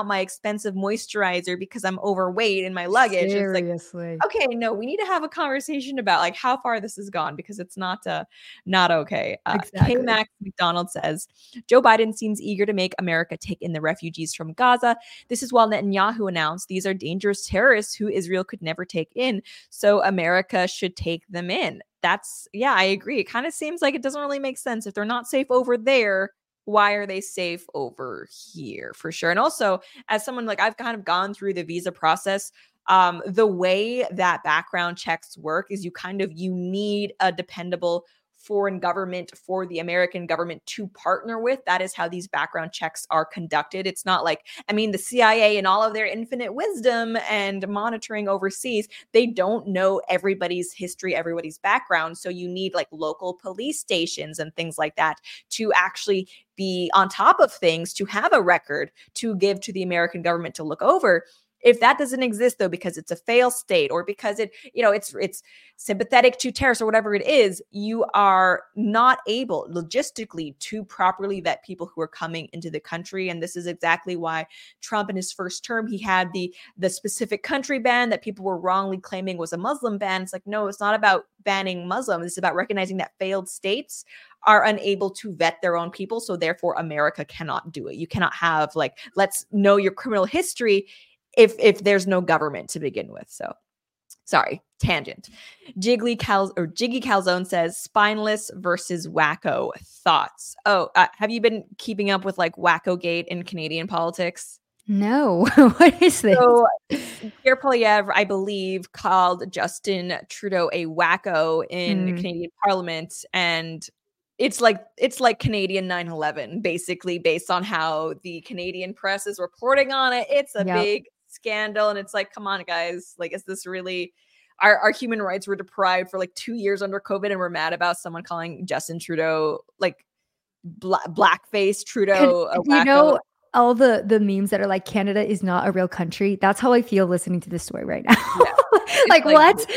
expensive moisturizer because I'm overweight in my luggage. Seriously. It's like, okay, no, we need to have a conversation about like how far this has gone because it's not uh, not okay. Uh, Exactly. K-Max McDonald says, Joe Biden seems eager to make America take in the refugees from Gaza. This is while Netanyahu announced these are dangerous terrorists who Israel could never take in. So America should take them in. That's, yeah, I agree. It kind of seems like it doesn't really make sense. If they're not safe over there, why are they safe over here? For sure. And also, as someone like I've kind of gone through the visa process, um, the way that background checks work is you kind of, you need a dependable foreign government for the American government to partner with. That is how these background checks are conducted. It's not like, I mean, the C I A and all of their infinite wisdom and monitoring overseas, they don't know everybody's history, everybody's background. So you need like local police stations and things like that to actually be on top of things, to have a record to give to the American government to look over. If that doesn't exist, though, because it's a failed state or because it, you know, it's it's sympathetic to terrorists or whatever it is, you are not able logistically to properly vet people who are coming into the country. And this is exactly why Trump in his first term, he had the the specific country ban that people were wrongly claiming was a Muslim ban. It's like, no, it's not about banning Muslims. It's about recognizing that failed states are unable to vet their own people. So therefore, America cannot do it. You cannot have like, let's know your criminal history if if there's no government to begin with. So sorry, tangent. Jiggly Cal or Jiggy Calzone says spineless versus wacko thoughts. Oh, uh, have you been keeping up with like wacko gate in Canadian politics? No. What is this? So Pierre Poilievre, I believe, called Justin Trudeau a wacko in Mm. Canadian Parliament, and it's like it's like Canadian nine eleven, basically, based on how the Canadian press is reporting on it. It's a Yep. big scandal, and it's like, come on, guys, like, is this really our, our human rights were deprived for like two years under COVID, and we're mad about someone calling Justin Trudeau like bla- blackface Trudeau a you wacko? know all the the memes that are like Canada is not a real country. That's how I feel listening to this story right now. Yeah. like, like- what?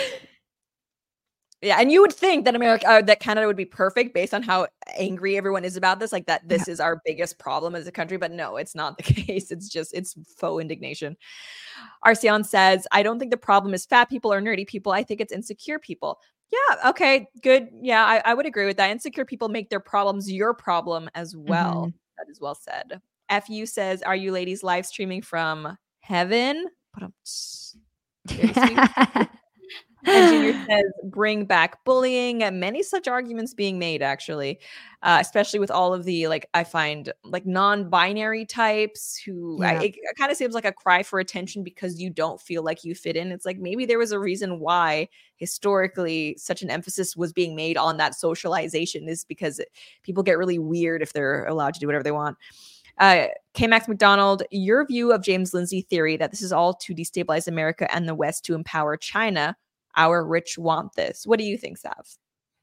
Yeah, and you would think that America, uh, that Canada would be perfect based on how angry everyone is about this, like that this is our biggest problem as a country, but no, it's not the case. It's just, it's faux indignation. Arcion says, I don't think the problem is fat people or nerdy people. I think it's insecure people. Yeah, okay, good. Yeah, I, I would agree with that. Insecure people make their problems your problem as well. Mhm. That is well said. F U says, are you ladies live streaming from heaven? But I'm very sweet. And Junior says, bring back bullying. And many such arguments being made, actually, uh, especially with all of the, like, I find, like, non-binary types who, I, Yeah. it, it kind of seems like a cry for attention because you don't feel like you fit in. It's like, maybe there was a reason why, historically, such an emphasis was being made on that socialization is because it, people get really weird if they're allowed to do whatever they want. Uh, K. Max McDonald, your view of James Lindsay theory that this is all to destabilize America and the West to empower China. Our rich want this. What do you think, Sav?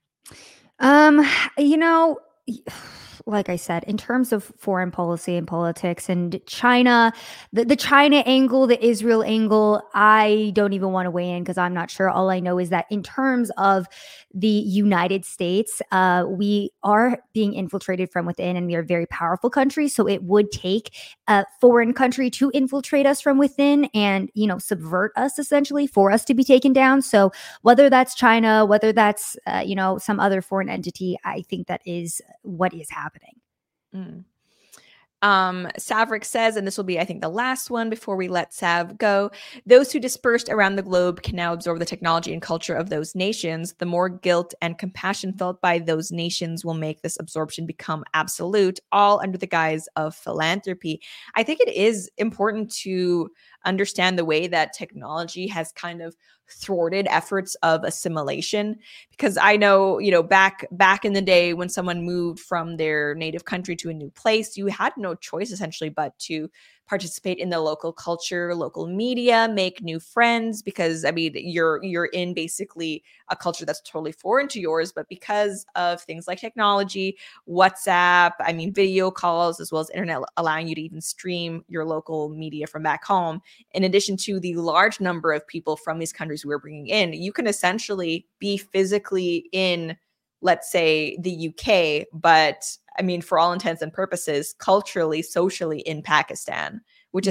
Um, you know, like I said, in terms of foreign policy and politics and China, the, the China angle, the Israel angle, I don't even want to weigh in because I'm not sure. All I know is that in terms of the United States, uh, we are being infiltrated from within and we are a very powerful country. So it would take a foreign country to infiltrate us from within and, you know, subvert us essentially for us to be taken down. So whether that's China, whether that's, uh, you know, some other foreign entity, I think that is what is happening. Mm. Um, Saverick says, and this will be, I think, the last one before we let Sav go. Those who dispersed around the globe can now absorb the technology and culture of those nations. The more guilt and compassion felt by those nations will make this absorption become absolute, all under the guise of philanthropy. I think it is important to understand the way that technology has kind of thwarted efforts of assimilation, because I know, you know, back back in the day when someone moved from their native country to a new place, you had no choice essentially but to participate in the local culture, local media, make new friends, because I mean you're you're in basically a culture that's totally foreign to yours, but because of things like technology, WhatsApp, I mean video calls, as well as internet allowing you to even stream your local media from back home, in addition to the large number of people from these countries we're bringing in, you can essentially be physically in, let's say, the U K, but I mean, for all intents and purposes, culturally, socially in Pakistan, which Yeah. is something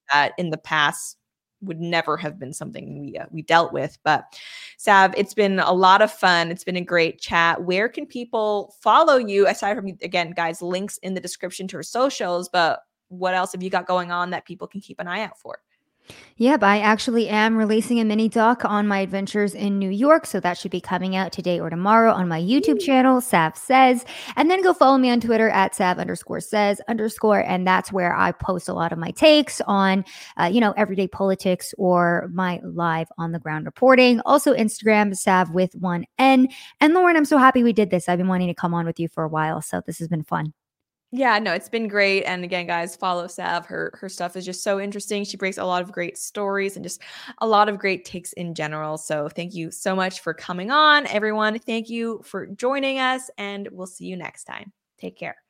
that in the past would never have been something we uh, we dealt with. But Sav, it's been a lot of fun. It's been a great chat. Where can people follow you aside from, again, guys, links in the description to her socials, but what else have you got going on that people can keep an eye out for? Yep, I actually am releasing a mini doc on my adventures in New York, so that should be coming out today or tomorrow on my YouTube channel, Sav Says. And then go follow me on Twitter at Sav underscore says underscore, and that's where I post a lot of my takes on, uh, you know, everyday politics or my live on the ground reporting. Also Instagram, Sav with one N. And Lauren, I'm so happy we did this. I've been wanting to come on with you for a while, so this has been fun. Yeah, no, it's been great. And again, guys, follow Sav. Her her stuff is just so interesting. She breaks a lot of great stories and just a lot of great takes in general. So thank you so much for coming on, everyone. Thank you for joining us, and we'll see you next time. Take care.